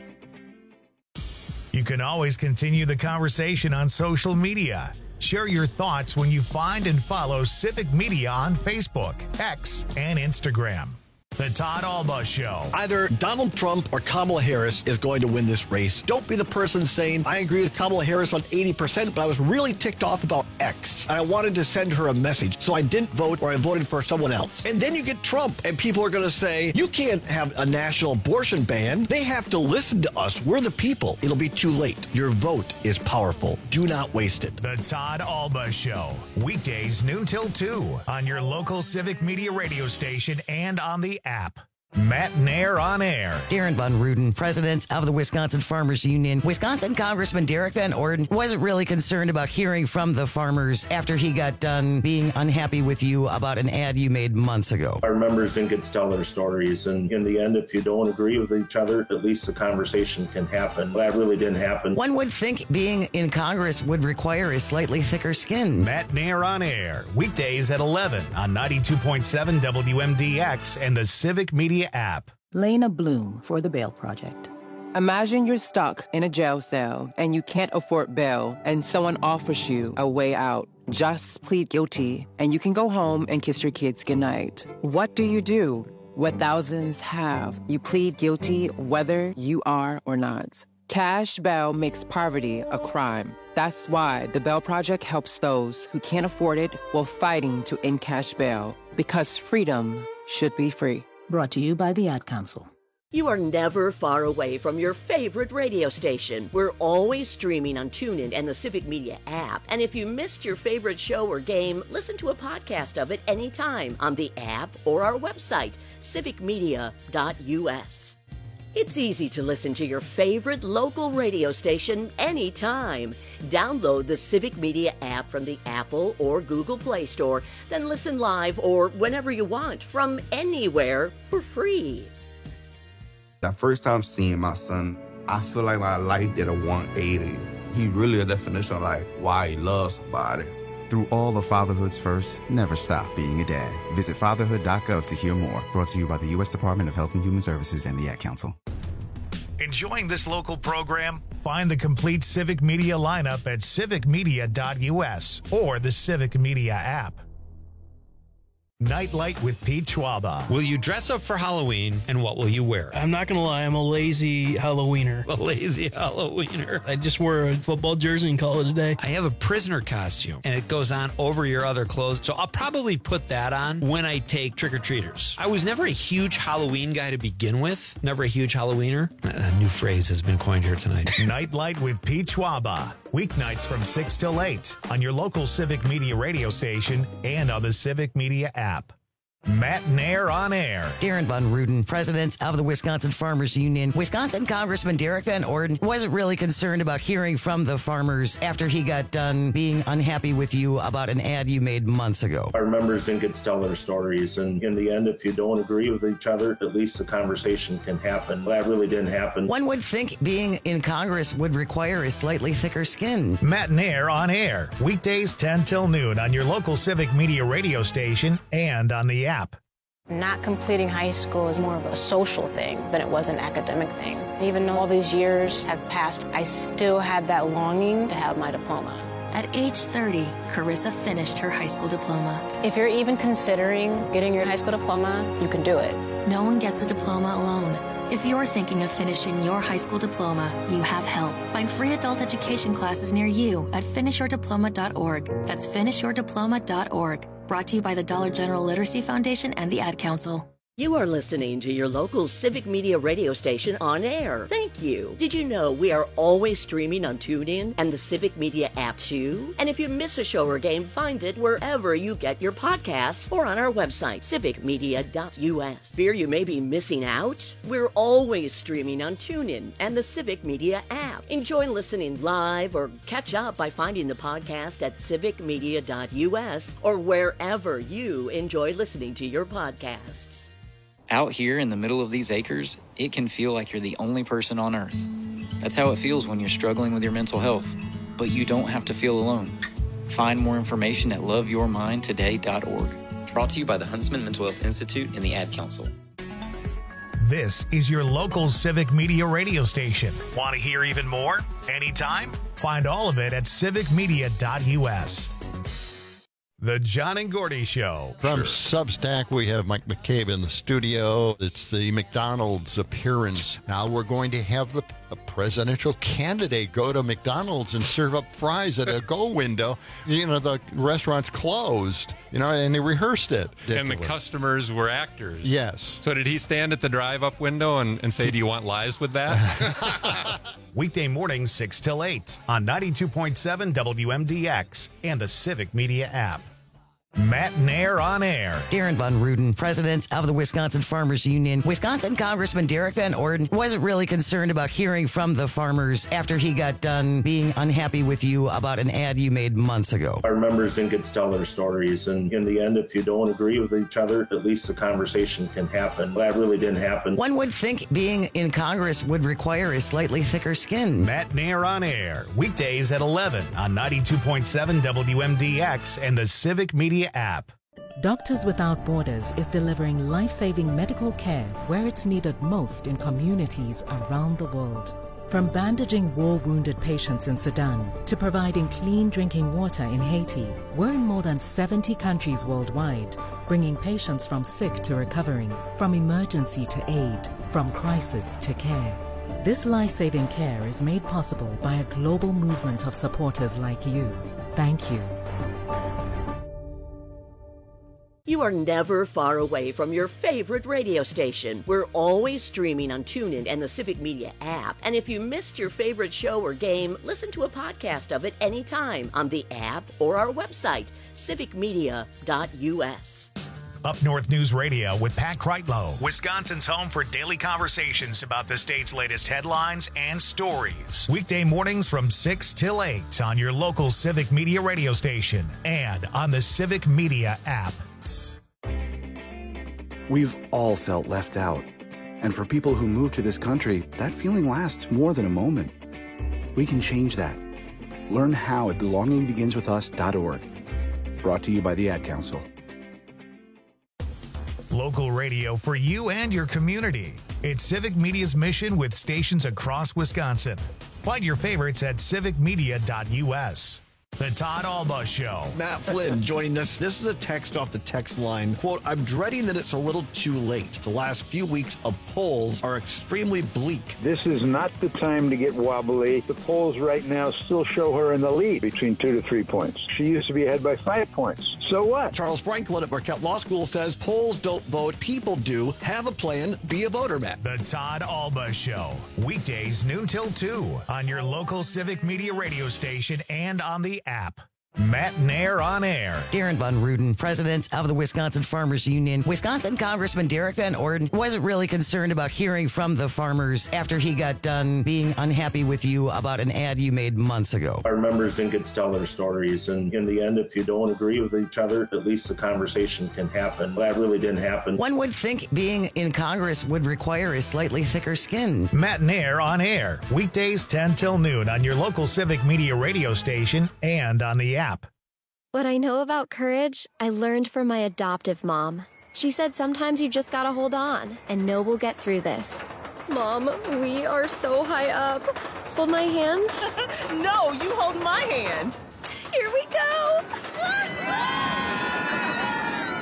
[SPEAKER 2] You can always continue the conversation on social media. Share your thoughts when you find and follow Civic Media on Facebook, X, and Instagram. The Todd Alba Show.
[SPEAKER 7] Either Donald Trump or Kamala Harris is going to win this race. Don't be the person saying, I agree with Kamala Harris on 80%, but I was really ticked off about X. And I wanted to send her a message, so I didn't vote or I voted for someone else. And then you get Trump, and people are going to say, you can't have a national abortion ban. They have to listen to us. We're the people. It'll be too late. Your vote is powerful. Do not waste it.
[SPEAKER 2] The Todd Alba Show. Weekdays noon till 2 on your local Civic Media radio station and on the app. Matt Nair on air.
[SPEAKER 5] Darren Von Ruden, president of the Wisconsin Farmers Union. Wisconsin Congressman Derek Van Orden wasn't really concerned about hearing from the farmers after he got done being unhappy with you about an ad you made months ago.
[SPEAKER 6] Our members didn't get to tell their stories, and in the end, if you don't agree with each other, at least the conversation can happen. That really didn't happen.
[SPEAKER 5] One would think being in Congress would require a slightly thicker skin.
[SPEAKER 2] Matt Nair on air. Weekdays at 11 on 92.7 WMDX and the Civic Media app.
[SPEAKER 10] Lena Bloom for the Bail Project. Imagine you're stuck in a jail cell and you can't afford bail and someone offers you a way out. Just plead guilty and you can go home and kiss your kids goodnight. What do you do? What thousands have. You plead guilty whether you are or not. Cash bail makes poverty a crime. That's why the Bail Project helps those who can't afford it while fighting to end cash bail. Because freedom should be free.
[SPEAKER 15] Brought to you by the Ad Council.
[SPEAKER 11] You are never far away from your favorite radio station. We're always streaming on TuneIn and the Civic Media app. And if you missed your favorite show or game, listen to a podcast of it anytime on the app or our website, civicmedia.us. It's easy to listen to your favorite local radio station anytime. Download the Civic Media app from the Apple or Google Play Store, then listen live or whenever you want from anywhere for free.
[SPEAKER 12] That first time seeing my son, I feel like my life did a 180. He really a definition of like why he loves somebody.
[SPEAKER 22] Through all of fatherhood's first, never stop being a dad. Visit fatherhood.gov to hear more. Brought to you by the U.S. Department of Health and Human Services and the Ad Council.
[SPEAKER 2] Enjoying this local program? Find the complete Civic Media lineup at civicmedia.us or the Civic Media app. Nightlight with Pete Schwaba.
[SPEAKER 14] Will you dress up for Halloween, and what will you wear?
[SPEAKER 13] I'm not going to lie, I'm a lazy Halloweener.
[SPEAKER 14] A lazy Halloweener.
[SPEAKER 13] I just wore a football jersey and call it a day.
[SPEAKER 14] I have a prisoner costume, and it goes on over your other clothes, so I'll probably put that on when I take trick-or-treaters. I was never a huge Halloween guy to begin with. Never a huge Halloweener. A new phrase has been coined here tonight.
[SPEAKER 2] Nightlight with Pete Schwaba. Weeknights from 6 till 8 on your local Civic Media radio station and on the Civic Media app. Matt Nair on air.
[SPEAKER 5] Darren Von Ruden, president of the Wisconsin Farmers Union. Wisconsin Congressman Derek Van Orden wasn't really concerned about hearing from the farmers after he got done being unhappy with you about an ad you made months ago.
[SPEAKER 6] Our members didn't get to tell their stories, and in the end, if you don't agree with each other, at least the conversation can happen. That really didn't happen.
[SPEAKER 5] One would think being in Congress would require a slightly thicker skin.
[SPEAKER 2] Matt Nair on air. Weekdays 10 till noon on your local Civic Media radio station and on the app.
[SPEAKER 16] Not completing high school is more of a social thing than it was an academic thing. Even though all these years have passed, I still had that longing to have my diploma.
[SPEAKER 17] At age 30, Carissa finished her high school diploma.
[SPEAKER 16] If you're even considering getting your high school diploma, you can do it.
[SPEAKER 17] No one gets a diploma alone. If you're thinking of finishing your high school diploma, you have help. Find free adult education classes near you at finishyourdiploma.org. That's finishyourdiploma.org. Brought to you by the Dollar General Literacy Foundation and the Ad Council.
[SPEAKER 11] You are listening to your local Civic Media radio station on air. Thank you. Did you know we are always streaming on TuneIn and the Civic Media app too? And if you miss a show or game, find it wherever you get your podcasts or on our website, civicmedia.us. Fear you may be missing out? We're always streaming on TuneIn and the Civic Media app. Enjoy listening live or catch up by finding the podcast at civicmedia.us or wherever you enjoy listening to your podcasts.
[SPEAKER 18] Out here in the middle of these acres, it can feel like you're the only person on earth. That's how it feels when you're struggling with your mental health. But you don't have to feel alone. Find more information at loveyourmindtoday.org. Brought to you by the Huntsman Mental Health Institute and the Ad Council.
[SPEAKER 2] This is your local Civic Media radio station. Want to hear even more? Anytime? Find all of it at civicmedia.us. The John and Gordy Show.
[SPEAKER 9] From Substack, we have Mike McCabe in the studio. It's the McDonald's appearance. Now we're going to have the presidential candidate go to McDonald's and serve up fries at a go window. You know, the restaurant's closed, you know, and they rehearsed it.
[SPEAKER 4] And the customers were actors.
[SPEAKER 9] Yes.
[SPEAKER 4] So did he stand at the drive-up window and say, do you want lies with that?
[SPEAKER 2] Weekday mornings 6 till 8 on 92.7 WMDX and the Civic Media app. Matt Nair on air.
[SPEAKER 5] Darren Von Ruden, president of the Wisconsin Farmers Union. Wisconsin Congressman Derek Van Orden wasn't really concerned about hearing from the farmers after he got done being unhappy with you about an ad you made months ago.
[SPEAKER 6] Our members didn't get to tell their stories, and in the end, if you don't agree with each other, at least the conversation can happen. That really didn't happen.
[SPEAKER 5] One would think being in Congress would require a slightly thicker skin.
[SPEAKER 2] Matt Nair on air. Weekdays at 11 on 92.7 WMDX and the Civic Media app.
[SPEAKER 15] Doctors Without Borders is delivering life-saving medical care where it's needed most in communities around the world. From bandaging war-wounded patients in Sudan to providing clean drinking water in Haiti, we're in more than 70 countries worldwide, bringing patients from sick to recovering, from emergency to aid, from crisis to care. This life-saving care is made possible by a global movement of supporters like you. Thank you.
[SPEAKER 11] You are never far away from your favorite radio station. We're always streaming on TuneIn and the Civic Media app. And if you missed your favorite show or game, listen to a podcast of it anytime on the app or our website, civicmedia.us.
[SPEAKER 2] Up North News Radio with Pat Kreitlow, Wisconsin's home for daily conversations about the state's latest headlines and stories. Weekday mornings from 6 till 8 on your local Civic Media radio station and on the Civic Media app.
[SPEAKER 1] We've all felt left out. And for people who move to this country, that feeling lasts more than a moment. We can change that. Learn how at belongingbeginswithus.org. Brought to you by the Ad Council.
[SPEAKER 2] Local radio for you and your community. It's Civic Media's mission with stations across Wisconsin. Find your favorites at civicmedia.us. The Todd Alba Show.
[SPEAKER 7] Matt Flynn joining us. This is a text off the text line. Quote, I'm dreading that it's a little too late. The last few weeks of polls are extremely bleak.
[SPEAKER 8] This is not the time to get wobbly. The polls right now still show her in the lead between 2 to 3 points. She used to be ahead by 5 points. So what?
[SPEAKER 7] Charles Franklin at Marquette Law School says polls don't vote, people do. Have a plan, be a voter, Matt.
[SPEAKER 2] The Todd Alba Show. Weekdays noon till 2 on your local Civic Media radio station and on the app. Matt Nair on air.
[SPEAKER 5] Darren Von Ruden, president of the Wisconsin Farmers Union. Wisconsin Congressman Derek Van Orden wasn't really concerned about hearing from the farmers after he got done being unhappy with you about an ad you made months ago.
[SPEAKER 6] Our members didn't get to tell their stories, and in the end, if you don't agree with each other, at least the conversation can happen. That really didn't happen.
[SPEAKER 5] One would think being in Congress would require a slightly thicker skin.
[SPEAKER 2] Matt Nair on air. Weekdays 10 till noon on your local Civic Media radio station and on the app.
[SPEAKER 20] What I know about courage, I learned from my adoptive mom. She said sometimes you just gotta hold on and know we'll get through this. Mom, we are so high up. Hold my hand.
[SPEAKER 21] No, you hold my hand.
[SPEAKER 20] Here we go.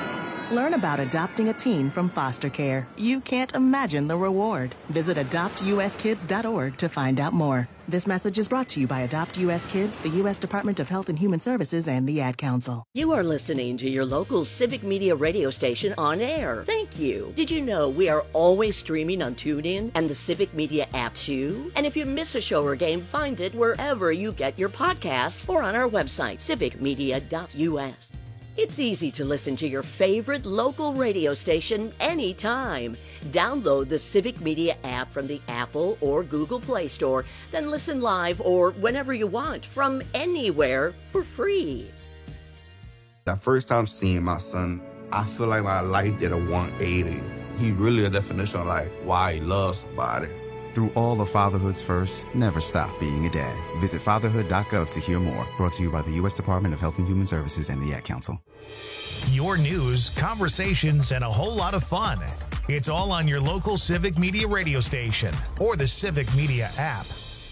[SPEAKER 3] Learn about adopting a teen from foster care. You can't imagine the reward. Visit adoptuskids.org to find out more. This message is brought to you by Adopt U.S. Kids, the U.S. Department of Health and Human Services, and the Ad Council.
[SPEAKER 11] You are listening to your local Civic Media radio station on air. Thank you. Did you know we are always streaming on TuneIn and the Civic Media app too? And if you miss a show or game, find it wherever you get your podcasts or on our website, civicmedia.us. It's easy to listen to your favorite local radio station anytime. Download the Civic Media app from the Apple or Google Play Store, then listen live or whenever you want from anywhere for free.
[SPEAKER 12] That first time seeing my son, I feel like my life did a 180. He really a definition of like why he loves somebody.
[SPEAKER 22] Through all of fatherhood's first, never stop being a dad. Visit fatherhood.gov to hear more. Brought to you by the U.S. Department of Health and Human Services and the Ad Council.
[SPEAKER 2] Your news, conversations, and a whole lot of fun. It's all on your local Civic Media radio station or the Civic Media app.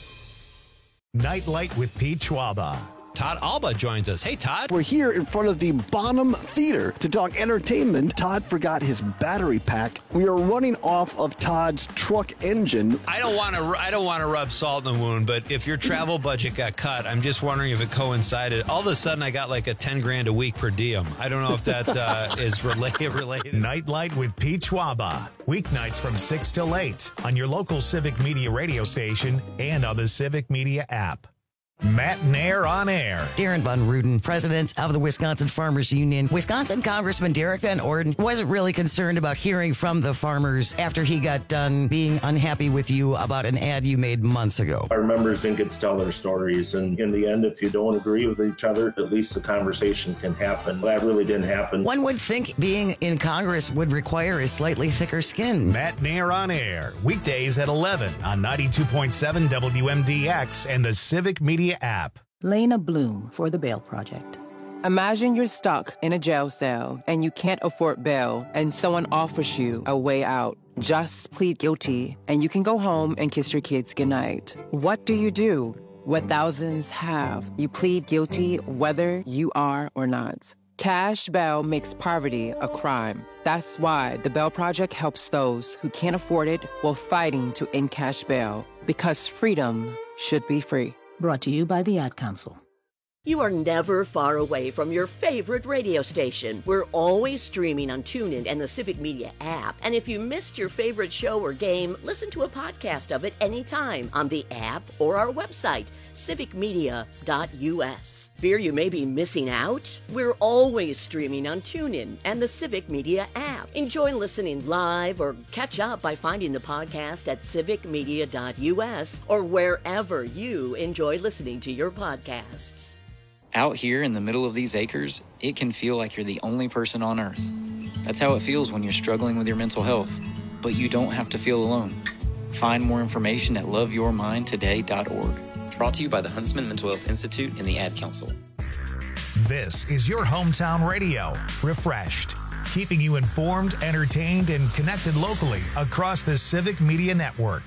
[SPEAKER 2] Nightlight with Pete Schwaba.
[SPEAKER 14] Todd Alba joins us. Hey, Todd.
[SPEAKER 7] We're here in front of the Bonham Theater to talk entertainment. Todd forgot his battery pack. We are running off of Todd's truck engine.
[SPEAKER 14] I don't want to rub salt in the wound, but if your travel budget got cut, I'm just wondering if it coincided. All of a sudden, I got like a $10,000 a week per diem. I don't know if that is related.
[SPEAKER 2] Nightlight with Pete Schwaba. Weeknights from 6 till 8 on your local Civic Media radio station and on the Civic Media app. Matt Nair on air.
[SPEAKER 5] Darren Von Ruden, president of the Wisconsin Farmers Union. Wisconsin Congressman Derek Van Orden wasn't really concerned about hearing from the farmers after he got done being unhappy with you about an ad you made months ago.
[SPEAKER 6] Our members didn't get to tell their stories, and in the end, if you don't agree with each other, at least the conversation can happen. That really didn't happen.
[SPEAKER 5] One would think being in Congress would require a slightly thicker skin.
[SPEAKER 2] Matt Nair on air. Weekdays at 11 on 92.7 WMDX and the Civic Media app.
[SPEAKER 10] Lena Bloom for the Bail Project. Imagine you're stuck in a jail cell and you can't afford bail and someone offers you a way out. Just plead guilty and you can go home and kiss your kids goodnight. What do you do? What thousands have. You plead guilty whether you are or not. Cash bail makes poverty a crime. That's why the Bail Project helps those who can't afford it while fighting to end cash bail. Because freedom should be free.
[SPEAKER 15] Brought to you by the Ad Council.
[SPEAKER 11] You are never far away from your favorite radio station. We're always streaming on TuneIn and the Civic Media app. And if you missed your favorite show or game, listen to a podcast of it anytime on the app or our website, civicmedia.us. Fear you may be missing out? We're always streaming on TuneIn and the Civic Media app. Enjoy listening live or catch up by finding the podcast at civicmedia.us or wherever you enjoy listening to your podcasts.
[SPEAKER 18] Out here in the middle of these acres, it can feel like you're the only person on earth. That's how it feels when you're struggling with your mental health. But you don't have to feel alone. Find more information at loveyourmindtoday.org. Brought to you by the Huntsman Mental Health Institute and the Ad Council.
[SPEAKER 2] This is your hometown radio, refreshed, keeping you informed, entertained, and connected locally across the Civic Media Network.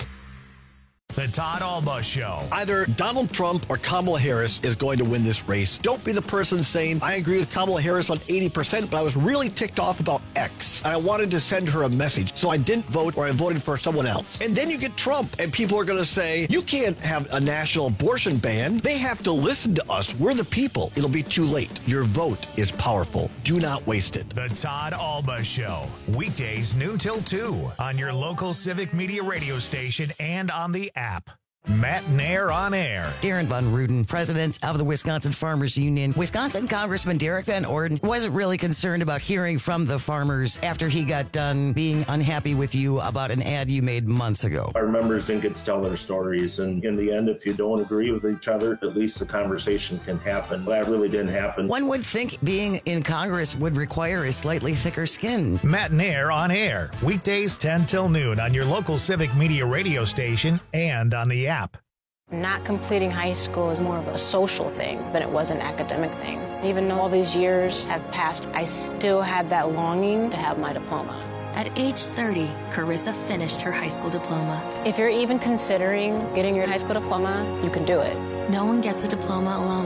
[SPEAKER 2] The Todd Alba Show.
[SPEAKER 7] Either Donald Trump or Kamala Harris is going to win this race. Don't be the person saying, I agree with Kamala Harris on 80%, but I was really ticked off about X. And I wanted to send her a message, so I didn't vote or I voted for someone else. And then you get Trump, and people are going to say, you can't have a national abortion ban. They have to listen to us. We're the people. It'll be too late. Your vote is powerful. Do not waste it.
[SPEAKER 2] The Todd Alba Show. Weekdays noon till 2 on your local Civic Media radio station and on the app. Matt Nair on air.
[SPEAKER 5] Darren Von Ruden, president of the Wisconsin Farmers Union. Wisconsin Congressman Derek Van Orden wasn't really concerned about hearing from the farmers after he got done being unhappy with you about an ad you made months ago.
[SPEAKER 6] Our members didn't get to tell their stories, and in the end, if you don't agree with each other, at least the conversation can happen. That really didn't happen.
[SPEAKER 5] One would think being in Congress would require a slightly thicker skin.
[SPEAKER 2] Matt Nair on air. Weekdays 10 till noon on your local Civic Media radio station and on the app.
[SPEAKER 16] Not completing high school is more of a social thing than it was an academic thing. Even though all these years have passed, I still had that longing to have my diploma.
[SPEAKER 17] At age 30, Carissa finished her high school diploma.
[SPEAKER 16] If you're even considering getting your high school diploma, you can do it.
[SPEAKER 17] No one gets a diploma alone.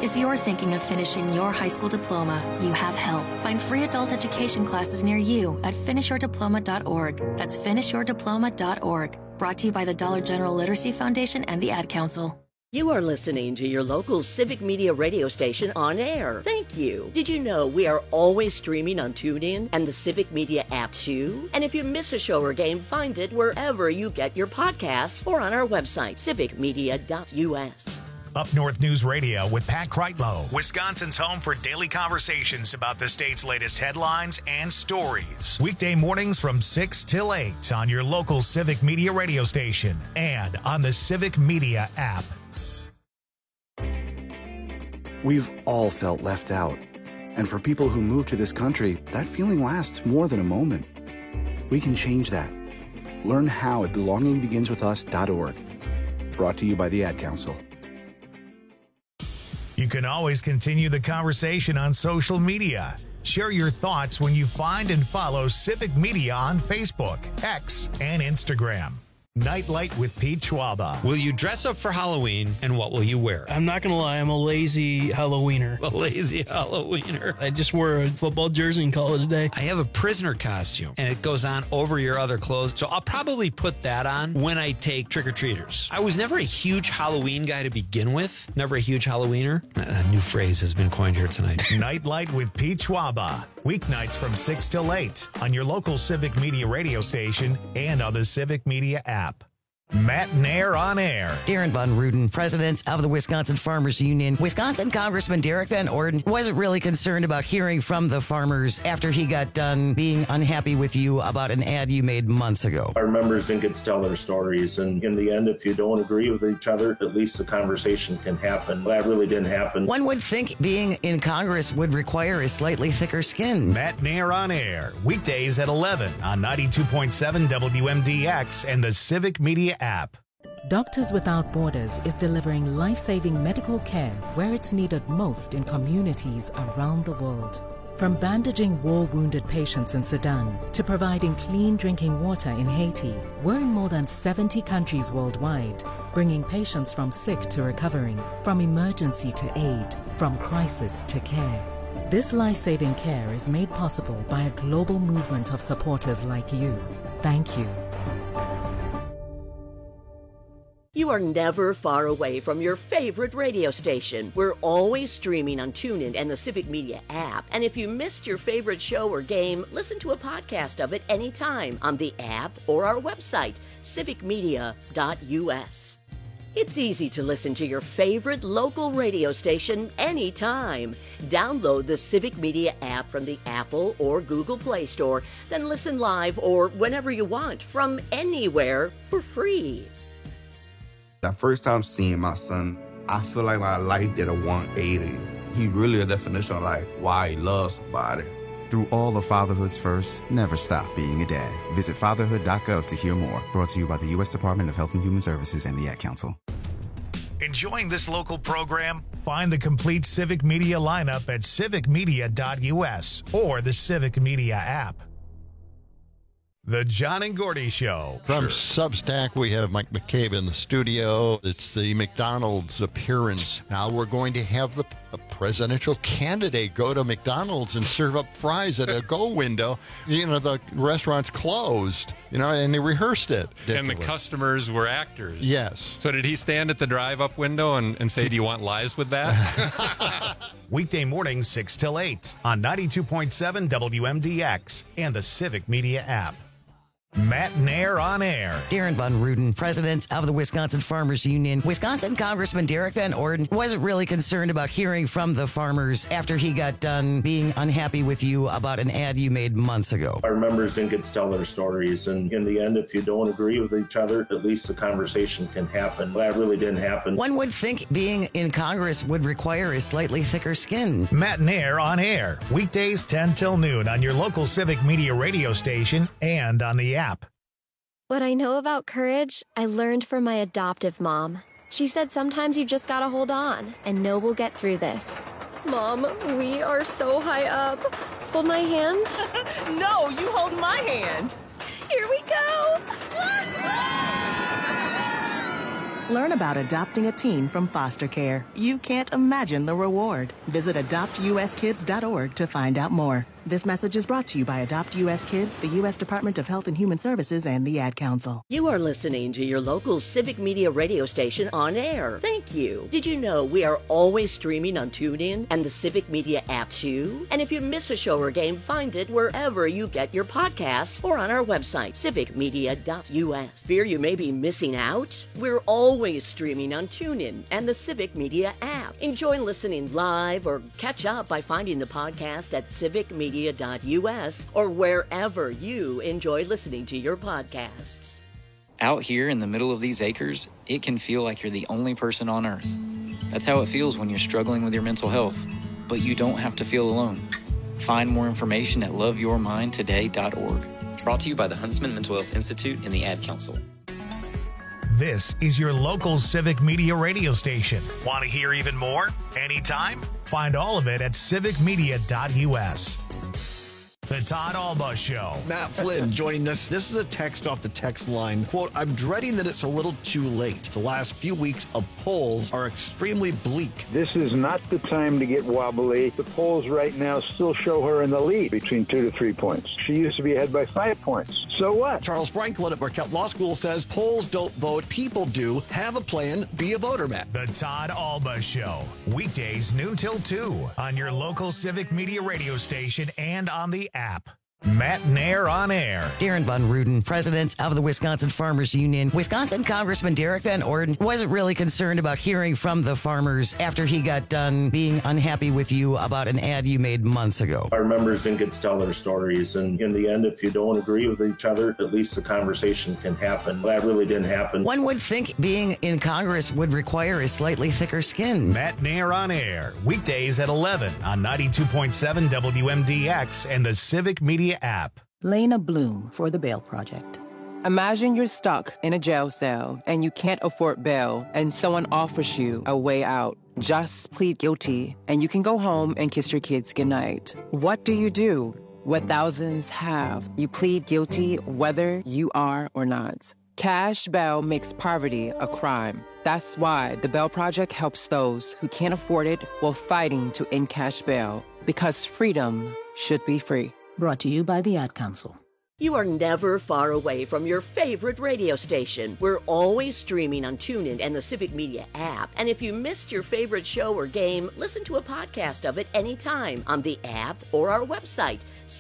[SPEAKER 17] If you're thinking of finishing your high school diploma, you have help. Find free adult education classes near you at finishyourdiploma.org. That's finishyourdiploma.org. Brought to you by the Dollar General Literacy Foundation and the Ad Council.
[SPEAKER 11] You are listening to your local Civic Media radio station on air. Thank you. Did you know we are always streaming on TuneIn and the Civic Media app too? And if you miss a show or game, find it wherever you get your podcasts or on our website, civicmedia.us.
[SPEAKER 2] Up North News Radio with Pat Kreitlow, Wisconsin's home for daily conversations about the state's latest headlines and stories. Weekday mornings from 6 till 8 on your local Civic Media radio station and on the Civic Media app.
[SPEAKER 1] We've all felt left out. And for people who move to this country, that feeling lasts more than a moment. We can change that. Learn how at belongingbeginswithus.org. Brought to you by the Ad Council.
[SPEAKER 2] You can always continue the conversation on social media. Share your thoughts when you find and follow Civic Media on Facebook, X, and Instagram. Nightlight with Pete Schwaba.
[SPEAKER 14] Will you dress up for Halloween, and what will you wear?
[SPEAKER 13] I'm not going to lie, I'm a lazy Halloweener.
[SPEAKER 14] A lazy Halloweener.
[SPEAKER 13] I just wore a football jersey in college today.
[SPEAKER 14] I have a prisoner costume, and it goes on over your other clothes, so I'll probably put that on when I take trick-or-treaters. I was never a huge Halloween guy to begin with, never a huge Halloweener. A new phrase has been coined here tonight.
[SPEAKER 2] Nightlight with Pete Schwaba. Weeknights from 6 till 8 on your local Civic Media radio station and on the Civic Media app. Matt Nair on air.
[SPEAKER 5] Darren Von Ruden, president of the Wisconsin Farmers Union. Wisconsin Congressman Derek Van Orden wasn't really concerned about hearing from the farmers after he got done being unhappy with you about an ad you made months ago.
[SPEAKER 6] Our members didn't get to tell their stories, and in the end, if you don't agree with each other, at least the conversation can happen. That really didn't happen.
[SPEAKER 5] One would think being in Congress would require a slightly thicker skin.
[SPEAKER 2] Matt Nair on air, weekdays at 11 on 92.7 WMDX and the Civic Media app.
[SPEAKER 15] Doctors Without Borders is delivering life-saving medical care where it's needed most in communities around the world. From bandaging war-wounded patients in Sudan to providing clean drinking water in Haiti, we're in more than 70 countries worldwide, bringing patients from sick to recovering, from emergency to aid, from crisis to care. This life-saving care is made possible by a global movement of supporters like you. Thank you.
[SPEAKER 11] You are never far away from your favorite radio station. We're always streaming on TuneIn and the Civic Media app. And if you missed your favorite show or game, listen to a podcast of it anytime on the app or our website, civicmedia.us. It's easy to listen to your favorite local radio station anytime. Download the Civic Media app from the Apple or Google Play Store, then listen live or whenever you want from anywhere for free.
[SPEAKER 12] That first time seeing my son, I feel like my life did a 180. He really a definition of like why he loves somebody.
[SPEAKER 22] Through all of fatherhood's first, never stop being a dad. Visit fatherhood.gov to hear more. Brought to you by the U.S. Department of Health and Human Services and the Ad Council.
[SPEAKER 2] Enjoying this local program? Find the complete Civic Media lineup at civicmedia.us or the Civic Media app. The John and Gordy Show.
[SPEAKER 9] From Substack, we have Mike McCabe in the studio. It's the McDonald's appearance. Now we're going to have the presidential candidate go to McDonald's and serve up fries at a go window. You know, the restaurant's closed, you know, and they rehearsed it.
[SPEAKER 4] And the customers were actors.
[SPEAKER 9] Yes.
[SPEAKER 4] So did he stand at the drive-up window and say, do you want lies with that?
[SPEAKER 2] Weekday mornings, 6 till 8 on 92.7 WMDX and the Civic Media app. Matt Nair on air.
[SPEAKER 5] Darren Von Ruden, president of the Wisconsin Farmers Union. Wisconsin Congressman Derek Van Orden wasn't really concerned about hearing from the farmers after he got done being unhappy with you about an ad you made months ago.
[SPEAKER 6] Our members didn't get to tell their stories, and in the end, if you don't agree with each other, at least the conversation can happen. That really didn't happen.
[SPEAKER 5] One would think being in Congress would require a slightly thicker skin.
[SPEAKER 2] Matt Nair on air, weekdays 10 till noon on your local Civic Media radio station and on the app.
[SPEAKER 20] What I know about courage, I learned from my adoptive mom. She said sometimes you just gotta hold on and know we'll get through this. Mom, we are so high up. Hold my hand.
[SPEAKER 21] No, you hold my hand.
[SPEAKER 20] Here we go.
[SPEAKER 3] Learn about adopting a teen from foster care. You can't imagine the reward. Visit adoptuskids.org to find out more. This message is brought to you by Adopt U.S. Kids, the U.S. Department of Health and Human Services, and the Ad Council.
[SPEAKER 11] You are listening to your local Civic Media radio station on air. Thank you. Did you know we are always streaming on TuneIn and the Civic Media app too? And if you miss a show or game, find it wherever you get your podcasts or on our website, civicmedia.us. Fear you may be missing out? We're always streaming on TuneIn and the Civic Media app. Enjoy listening live or catch up by finding the podcast at civicmedia.us or wherever you enjoy listening to your podcasts.
[SPEAKER 18] Out here in the middle of these acres, it can feel like you're the only person on earth. That's how it feels when you're struggling with your mental health, but you don't have to feel alone. Find more information at loveyourmindtoday.org. Brought to you by the Huntsman Mental Health Institute and the Ad Council.
[SPEAKER 2] This is your local Civic Media radio station. Want to hear even more? Anytime? Find all of it at civicmedia.us. The Todd Alba Show.
[SPEAKER 7] Matt Flynn joining us. This is a text off the text line. Quote, I'm dreading that it's a little too late. The last few weeks of polls are extremely bleak.
[SPEAKER 8] This is not the time to get wobbly. The polls right now still show her in the lead between 2 to 3 points. She used to be ahead by 5 points. So what?
[SPEAKER 7] Charles Franklin at Marquette Law School says polls don't vote, people do. Have a plan, be a voter, Matt.
[SPEAKER 2] The Todd Alba Show. Weekdays noon till 2 on your local Civic Media radio station and on the app. Matt Nair on air.
[SPEAKER 5] Darren Von Ruden, president of the Wisconsin Farmers Union. Wisconsin Congressman Derek Van Orden wasn't really concerned about hearing from the farmers after he got done being unhappy with you about an ad you made months ago.
[SPEAKER 6] Our members didn't get to tell their stories, and in the end, if you don't agree with each other, at least the conversation can happen. That really didn't happen.
[SPEAKER 5] One would think being in Congress would require a slightly thicker skin.
[SPEAKER 2] Matt Nair on air. Weekdays at 11 on 92.7 WMDX and the Civic Media app.
[SPEAKER 10] Lena Bloom for the Bail Project. Imagine you're stuck in a jail cell and you can't afford bail and someone offers you a way out. Just plead guilty and you can go home and kiss your kids goodnight. What do you do? What thousands have. You plead guilty whether you are or not. Cash bail makes poverty a crime. That's why the Bail Project helps those who can't afford it while fighting to end cash bail. Because freedom should be free.
[SPEAKER 15] Brought to you by the Ad Council.
[SPEAKER 11] You are never far away from your favorite radio station. We're always streaming on TuneIn and the Civic Media app. And if you missed your favorite show or game, listen to a podcast of it anytime on the app or our website,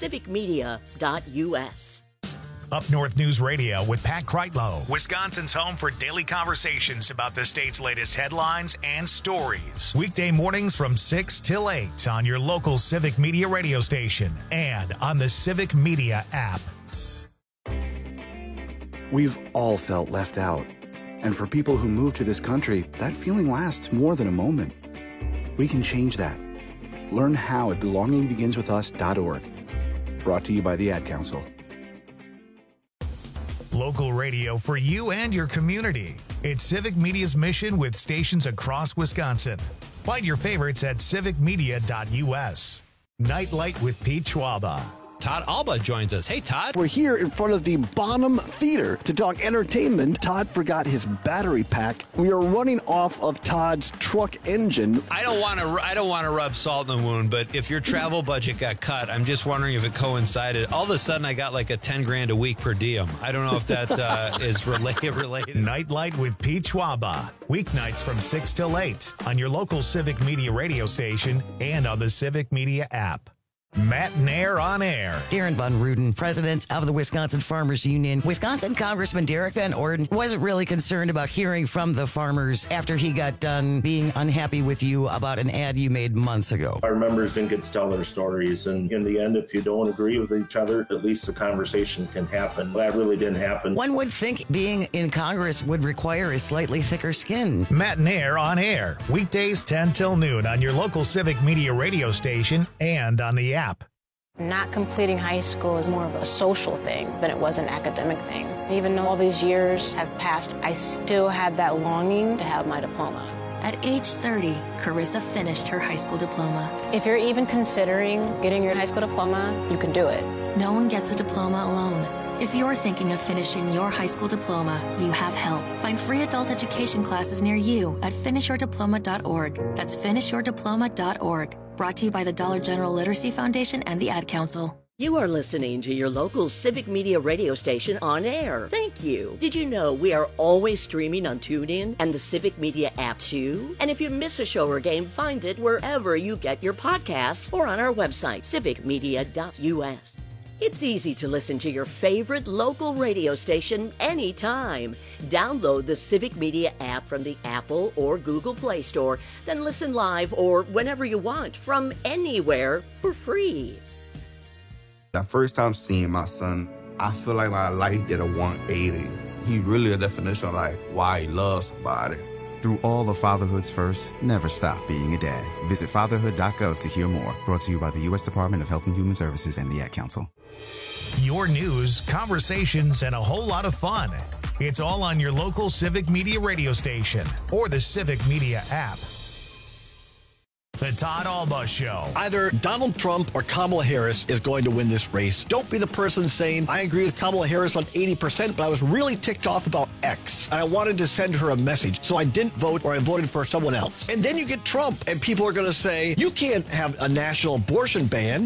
[SPEAKER 11] civicmedia.us.
[SPEAKER 2] Up North News Radio with Pat Kreitlow, Wisconsin's home for daily conversations about the state's latest headlines and stories. Weekday mornings from 6 till 8 on your local Civic Media radio station and on the Civic Media app.
[SPEAKER 1] We've all felt left out. And for people who move to this country, that feeling lasts more than a moment. We can change that. Learn how at belongingbeginswithus.org. Brought to you by the Ad Council.
[SPEAKER 2] Local radio for you and your community. It's Civic Media's mission with stations across Wisconsin. Find your favorites at civicmedia.us. Nightlight with Pete Schwaba.
[SPEAKER 14] Todd Alba joins us. Hey, Todd.
[SPEAKER 7] We're here in front of the Bonham Theater to talk entertainment. Todd forgot his battery pack. We are running off of Todd's truck engine.
[SPEAKER 14] I don't want to rub salt in the wound, but if your travel budget got cut, I'm just wondering if it coincided. All of a sudden, I got like a $10,000 a week per diem. I don't know if that is related.
[SPEAKER 2] Nightlight with Pete Schwaba. Weeknights from 6 till 8 on your local Civic Media radio station and on the Civic Media app. Matt Nair on air.
[SPEAKER 5] Darren Von Ruden, president of the Wisconsin Farmers Union. Wisconsin Congressman Derek Van Orden wasn't really concerned about hearing from the farmers after he got done being unhappy with you about an ad you made months ago.
[SPEAKER 6] Our members didn't get to tell their stories, and in the end, if you don't agree with each other, at least the conversation can happen. That really didn't happen.
[SPEAKER 5] One would think being in Congress would require a slightly thicker skin.
[SPEAKER 2] Matt Nair on air. Weekdays 10 till noon on your local Civic Media radio station and on the app.
[SPEAKER 16] Not completing high school is more of a social thing than it was an academic thing. Even though all these years have passed, I still had that longing to have my diploma.
[SPEAKER 17] At age 30, Carissa finished her high school diploma.
[SPEAKER 16] If you're even considering getting your high school diploma, you can do it.
[SPEAKER 17] No one gets a diploma alone. If you're thinking of finishing your high school diploma, you have help. Find free adult education classes near you at finishyourdiploma.org. That's finishyourdiploma.org. Brought to you by the Dollar General Literacy Foundation and the Ad Council.
[SPEAKER 11] You are listening to your local Civic Media radio station on air. Thank you. Did you know we are always streaming on TuneIn and the Civic Media app too? And if you miss a show or game, find it wherever you get your podcasts or on our website, civicmedia.us. It's easy to listen to your favorite local radio station anytime. Download the Civic Media app from the Apple or Google Play Store, then listen live or whenever you want from anywhere for free.
[SPEAKER 12] That first time seeing my son, I feel like my life did a 180. He really a definition of like why he loves somebody.
[SPEAKER 22] Through all of fatherhood's first, never stop being a dad. Visit fatherhood.gov to hear more. Brought to you by the U.S. Department of Health and Human Services and the Ad Council.
[SPEAKER 2] Your news, conversations, and a whole lot of fun. It's all on your local Civic Media radio station or the Civic Media app. The Todd Alba Show.
[SPEAKER 7] Either Donald Trump or Kamala Harris is going to win this race. Don't be the person saying, I agree with Kamala Harris on 80%, but I was really ticked off about X. And I wanted to send her a message, so I didn't vote or I voted for someone else. And then you get Trump, and people are going to say, you can't have a national abortion ban.